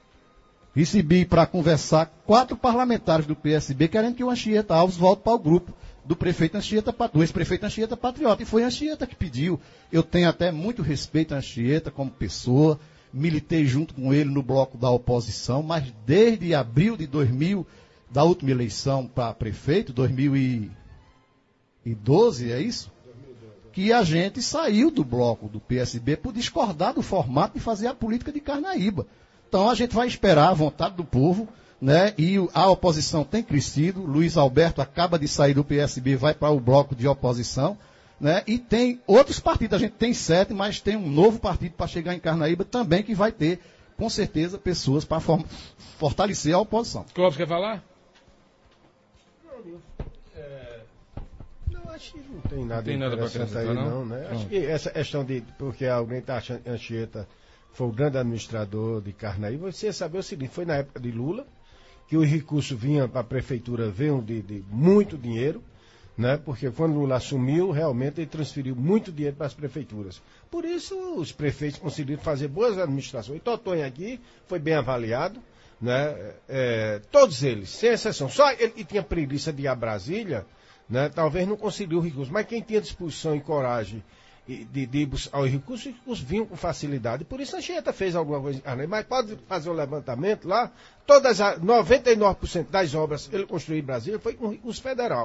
Speaker 4: recebi para conversar quatro parlamentares do P S B querendo que o Anchieta Alves volte para o grupo do prefeito Anchieta, do ex-prefeito Anchieta Patriota. E foi Anchieta que pediu. Eu tenho até muito respeito a Anchieta como pessoa, militei junto com ele no bloco da oposição, mas desde abril de dois mil, da última eleição para prefeito, dois mil e doze, é isso? Que a gente saiu do bloco do P S B por discordar do formato de fazer a política de Carnaíba. Então a gente vai esperar a vontade do povo, né? E a oposição tem crescido. Luiz Alberto acaba de sair do P S B, vai para o bloco de oposição, né? E tem outros partidos, a gente tem sete, mas tem um novo partido para chegar em Carnaíba também, que vai ter, com certeza, pessoas para fortalecer a oposição.
Speaker 1: Clóvis, quer falar?
Speaker 3: É, não, acho que não tem nada,
Speaker 1: não tem nada para acrescentar aí, não,
Speaker 3: não, né? Acho que essa questão de, porque alguém está achando que Anchieta foi o grande administrador de Carnaíba, você saber o seguinte, foi na época de Lula, que os recursos vinham para a prefeitura, vinham de, de muito dinheiro, né? Porque quando Lula assumiu, realmente ele transferiu muito dinheiro para as prefeituras. Por isso, os prefeitos conseguiram fazer boas administrações. E Totonho aqui foi bem avaliado, né? É, todos eles, sem exceção. Só ele que tinha preguiça de ir a Brasília, né? Talvez não conseguiu o recurso. Mas quem tinha disposição e coragem de, de, de buscar os recursos, os recursos vinham com facilidade. Por isso a Anchieta fez alguma coisa. Mas pode fazer um levantamento lá. Todas as noventa e nove por cento das obras que ele construiu em Brasília foi com recurso federal.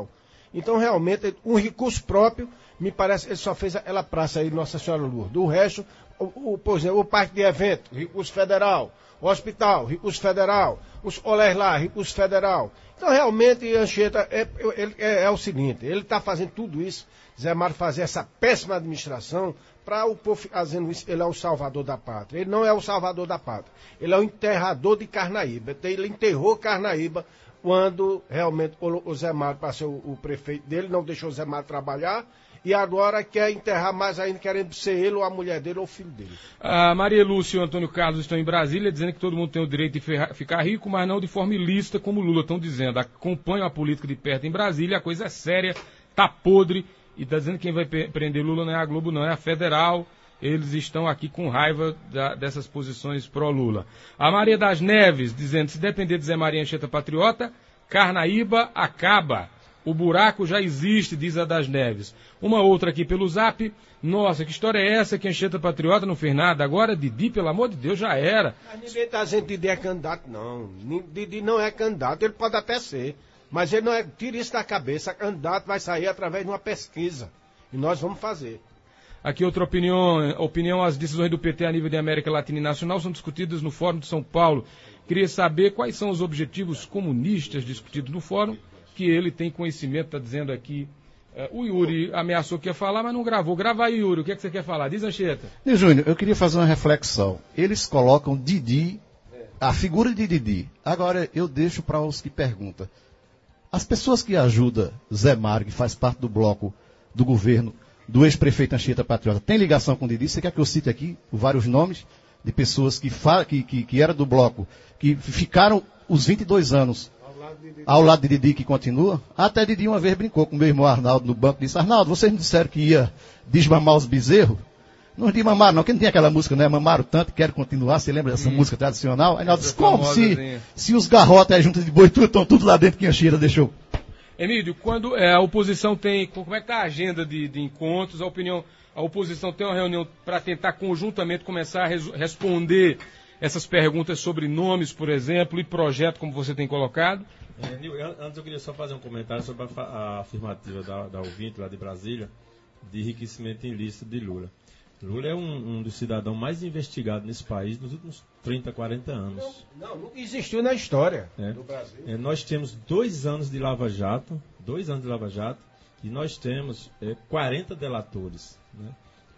Speaker 3: Então, realmente, um recurso próprio, me parece, ele só fez aquela praça aí, Nossa Senhora Lourdes. O resto, o, o, por exemplo, o parque de evento, recurso federal. O hospital, recurso federal. Os olés lá, recurso federal. Então, realmente, Anchieta, é, é, é, é o seguinte, ele está fazendo tudo isso, Zé Mário fazer essa péssima administração, para o povo fazendo isso, ele é o salvador da pátria. Ele não é o salvador da pátria. Ele é o enterrador de Carnaíba. Ele enterrou Carnaíba quando realmente o Zé Mário, para ser o, o prefeito dele, não deixou o Zé Mário trabalhar. E agora quer enterrar mais ainda, querendo ser ele ou a mulher dele ou o filho dele.
Speaker 1: A Maria Lúcia e o Antônio Carlos estão em Brasília dizendo que todo mundo tem o direito de ferrar, ficar rico, mas não de forma ilícita, como o Lula estão dizendo. Acompanham a política de perto em Brasília, a coisa é séria, tá podre, e está dizendo que quem vai prender Lula não é a Globo, não é a Federal. Eles estão aqui com raiva da, dessas posições pró-Lula. A Maria das Neves dizendo, se depender de Zé Maria Anchieta Patriota, Carnaíba acaba. O buraco já existe, diz a das Neves. Uma outra aqui pelo Zap. Nossa, que história é essa que Anchieta Patriota não fez nada? Agora Didi, pelo amor de Deus, já era.
Speaker 3: Mas ninguém está dizendo que Didi é candidato, não. Didi não é candidato, ele pode até ser. Mas ele não é, tira isso da cabeça, candidato vai sair através de uma pesquisa. E nós vamos fazer.
Speaker 1: Aqui outra opinião, opinião, as decisões do P T a nível de América Latina e Nacional são discutidas no Fórum de São Paulo. Queria saber quais são os objetivos comunistas discutidos no Fórum, que ele tem conhecimento, está dizendo aqui. Uh, o Yuri ameaçou que ia falar, mas não gravou. Grava aí, Yuri, o que, é que você quer falar? Diz, Anchieta.
Speaker 4: Nil Júnior, eu queria fazer uma reflexão. Eles colocam Didi, a figura de Didi. Agora, eu deixo para os que perguntam. As pessoas que ajudam Zé Mário, que faz parte do bloco do governo, do ex-prefeito Anchieta Patriota, tem ligação com Didi? Você quer que eu cite aqui vários nomes de pessoas que, que, que, que eram do bloco, que ficaram os vinte e dois anos ao lado de Didi, que continua? Até Didi uma vez brincou com o meu irmão Arnaldo no banco e disse, Arnaldo, vocês me disseram que ia desmamar os bezerros? Não desmamaram não, quem não tem aquela música, né? Mamaram tanto, quero continuar, você lembra dessa hum. música tradicional? Aí nós disse, como se, se os garrotes aí juntos de boi, tudo, estão tudo lá dentro que a Anchieta deixou?
Speaker 1: Emílio, quando é, a oposição tem, como é que está a agenda de, de encontros, a opinião, a oposição tem uma reunião para tentar conjuntamente começar a res, responder essas perguntas sobre nomes, por exemplo, e projeto, como você tem colocado?
Speaker 2: É, Nil, antes eu queria só fazer um comentário sobre a, a afirmativa da, da ouvinte lá de Brasília, de enriquecimento ilícito de Lula. Lula é um, um dos cidadãos mais investigados nesse país nos últimos trinta, quarenta anos.
Speaker 3: Não, não nunca existiu na história
Speaker 2: é.
Speaker 3: do Brasil.
Speaker 2: É, nós temos dois anos de Lava Jato, dois anos de Lava Jato, e nós temos é, quarenta delatores, né?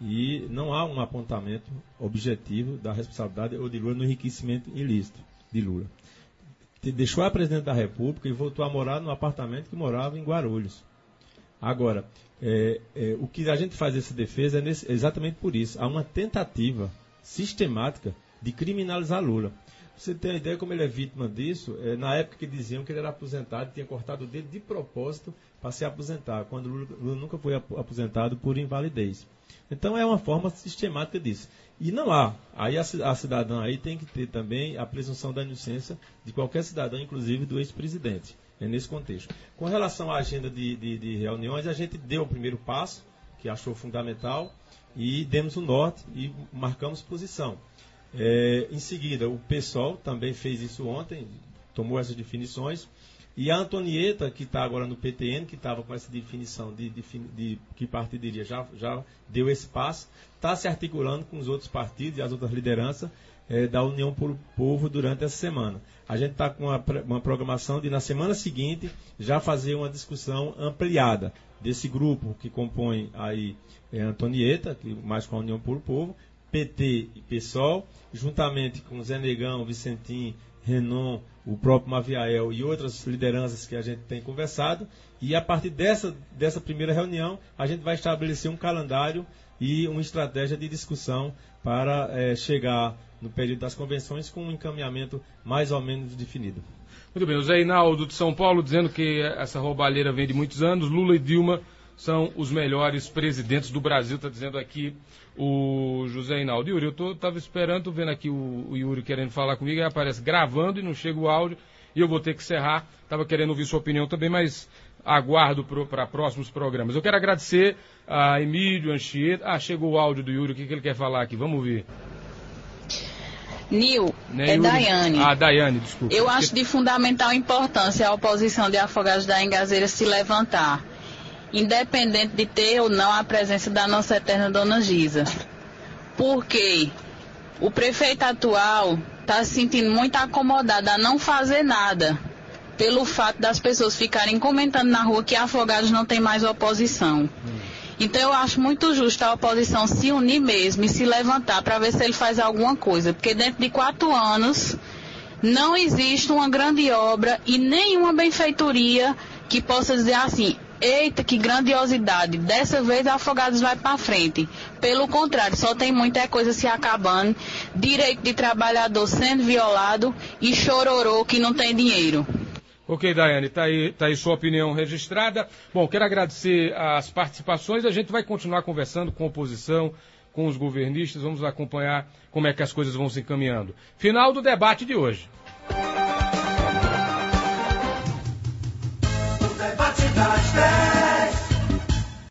Speaker 2: E não há um apontamento objetivo da responsabilidade ou de Lula no enriquecimento ilícito de Lula. Deixou a presidente da República e voltou a morar no apartamento que morava em Guarulhos. Agora, é, é, o que a gente faz essa defesa é nesse, exatamente por isso. Há uma tentativa sistemática de criminalizar Lula. Você tem a ideia como ele é vítima disso? É, na época que diziam que ele era aposentado, tinha cortado o dedo de propósito para se aposentar, quando Lula, Lula nunca foi aposentado por invalidez. Então é uma forma sistemática disso. E não há. Aí a, a cidadã aí tem que ter também a presunção da inocência de qualquer cidadão, inclusive do ex-presidente. É nesse contexto. Com relação à agenda de, de, de reuniões, a gente deu o primeiro passo, que achou fundamental, e demos o norte e marcamos posição. É, em seguida, o PSOL também fez isso ontem, tomou essas definições, e a Antonieta, que está agora no P T N, que estava com essa definição de, de, de que partido iria, já, já deu esse passo, está se articulando com os outros partidos e as outras lideranças é, da União por Povo durante essa semana. A gente está com uma, uma programação de, na semana seguinte, já fazer uma discussão ampliada desse grupo que compõe aí é, Antonieta, que, mais com a União por Povo, P T e PSOL, juntamente com Zé Negão, Vicentim, Renan, o próprio Maviael e outras lideranças que a gente tem conversado, e a partir dessa, dessa primeira reunião a gente vai estabelecer um calendário e uma estratégia de discussão para é, chegar no período das convenções com um encaminhamento mais ou menos definido.
Speaker 1: Muito bem, o Zé Hinaldo de São Paulo dizendo que essa roubalheira vem de muitos anos, Lula e Dilma são os melhores presidentes do Brasil, está dizendo aqui o José Hinaldo. Yuri, eu estava esperando, tô vendo aqui o, o Yuri querendo falar comigo, aí aparece gravando e não chega o áudio, e eu vou ter que encerrar. Estava querendo ouvir sua opinião também, mas aguardo para próximos programas. Eu quero agradecer a Emílio, Anchieta. Ah, chegou o áudio do Yuri, o que, que ele quer falar aqui? Vamos ouvir.
Speaker 7: Nil,
Speaker 1: né,
Speaker 7: é
Speaker 1: Yuri?
Speaker 7: Daiane.
Speaker 1: Ah, Daiane, desculpa.
Speaker 7: Eu acho de fundamental importância a oposição de Afogados da Engazeira se levantar independente de ter ou não a presença da nossa eterna Dona Gisa. Porque o prefeito atual está se sentindo muito acomodado a não fazer nada, pelo fato das pessoas ficarem comentando na rua que Afogados não tem mais oposição. Então eu acho muito justo a oposição se unir mesmo e se levantar para ver se ele faz alguma coisa, porque dentro de quatro anos não existe uma grande obra e nenhuma benfeitoria que possa dizer assim: eita, que grandiosidade, dessa vez Afogados vai para frente. Pelo contrário, só tem muita coisa se acabando, direito de trabalhador sendo violado e chororô que não tem dinheiro.
Speaker 1: Ok, Daiane, está aí, tá aí sua opinião registrada. Bom, quero agradecer as participações. A gente vai continuar conversando com a oposição, com os governistas. Vamos acompanhar como é que as coisas vão se encaminhando. Final do debate de hoje.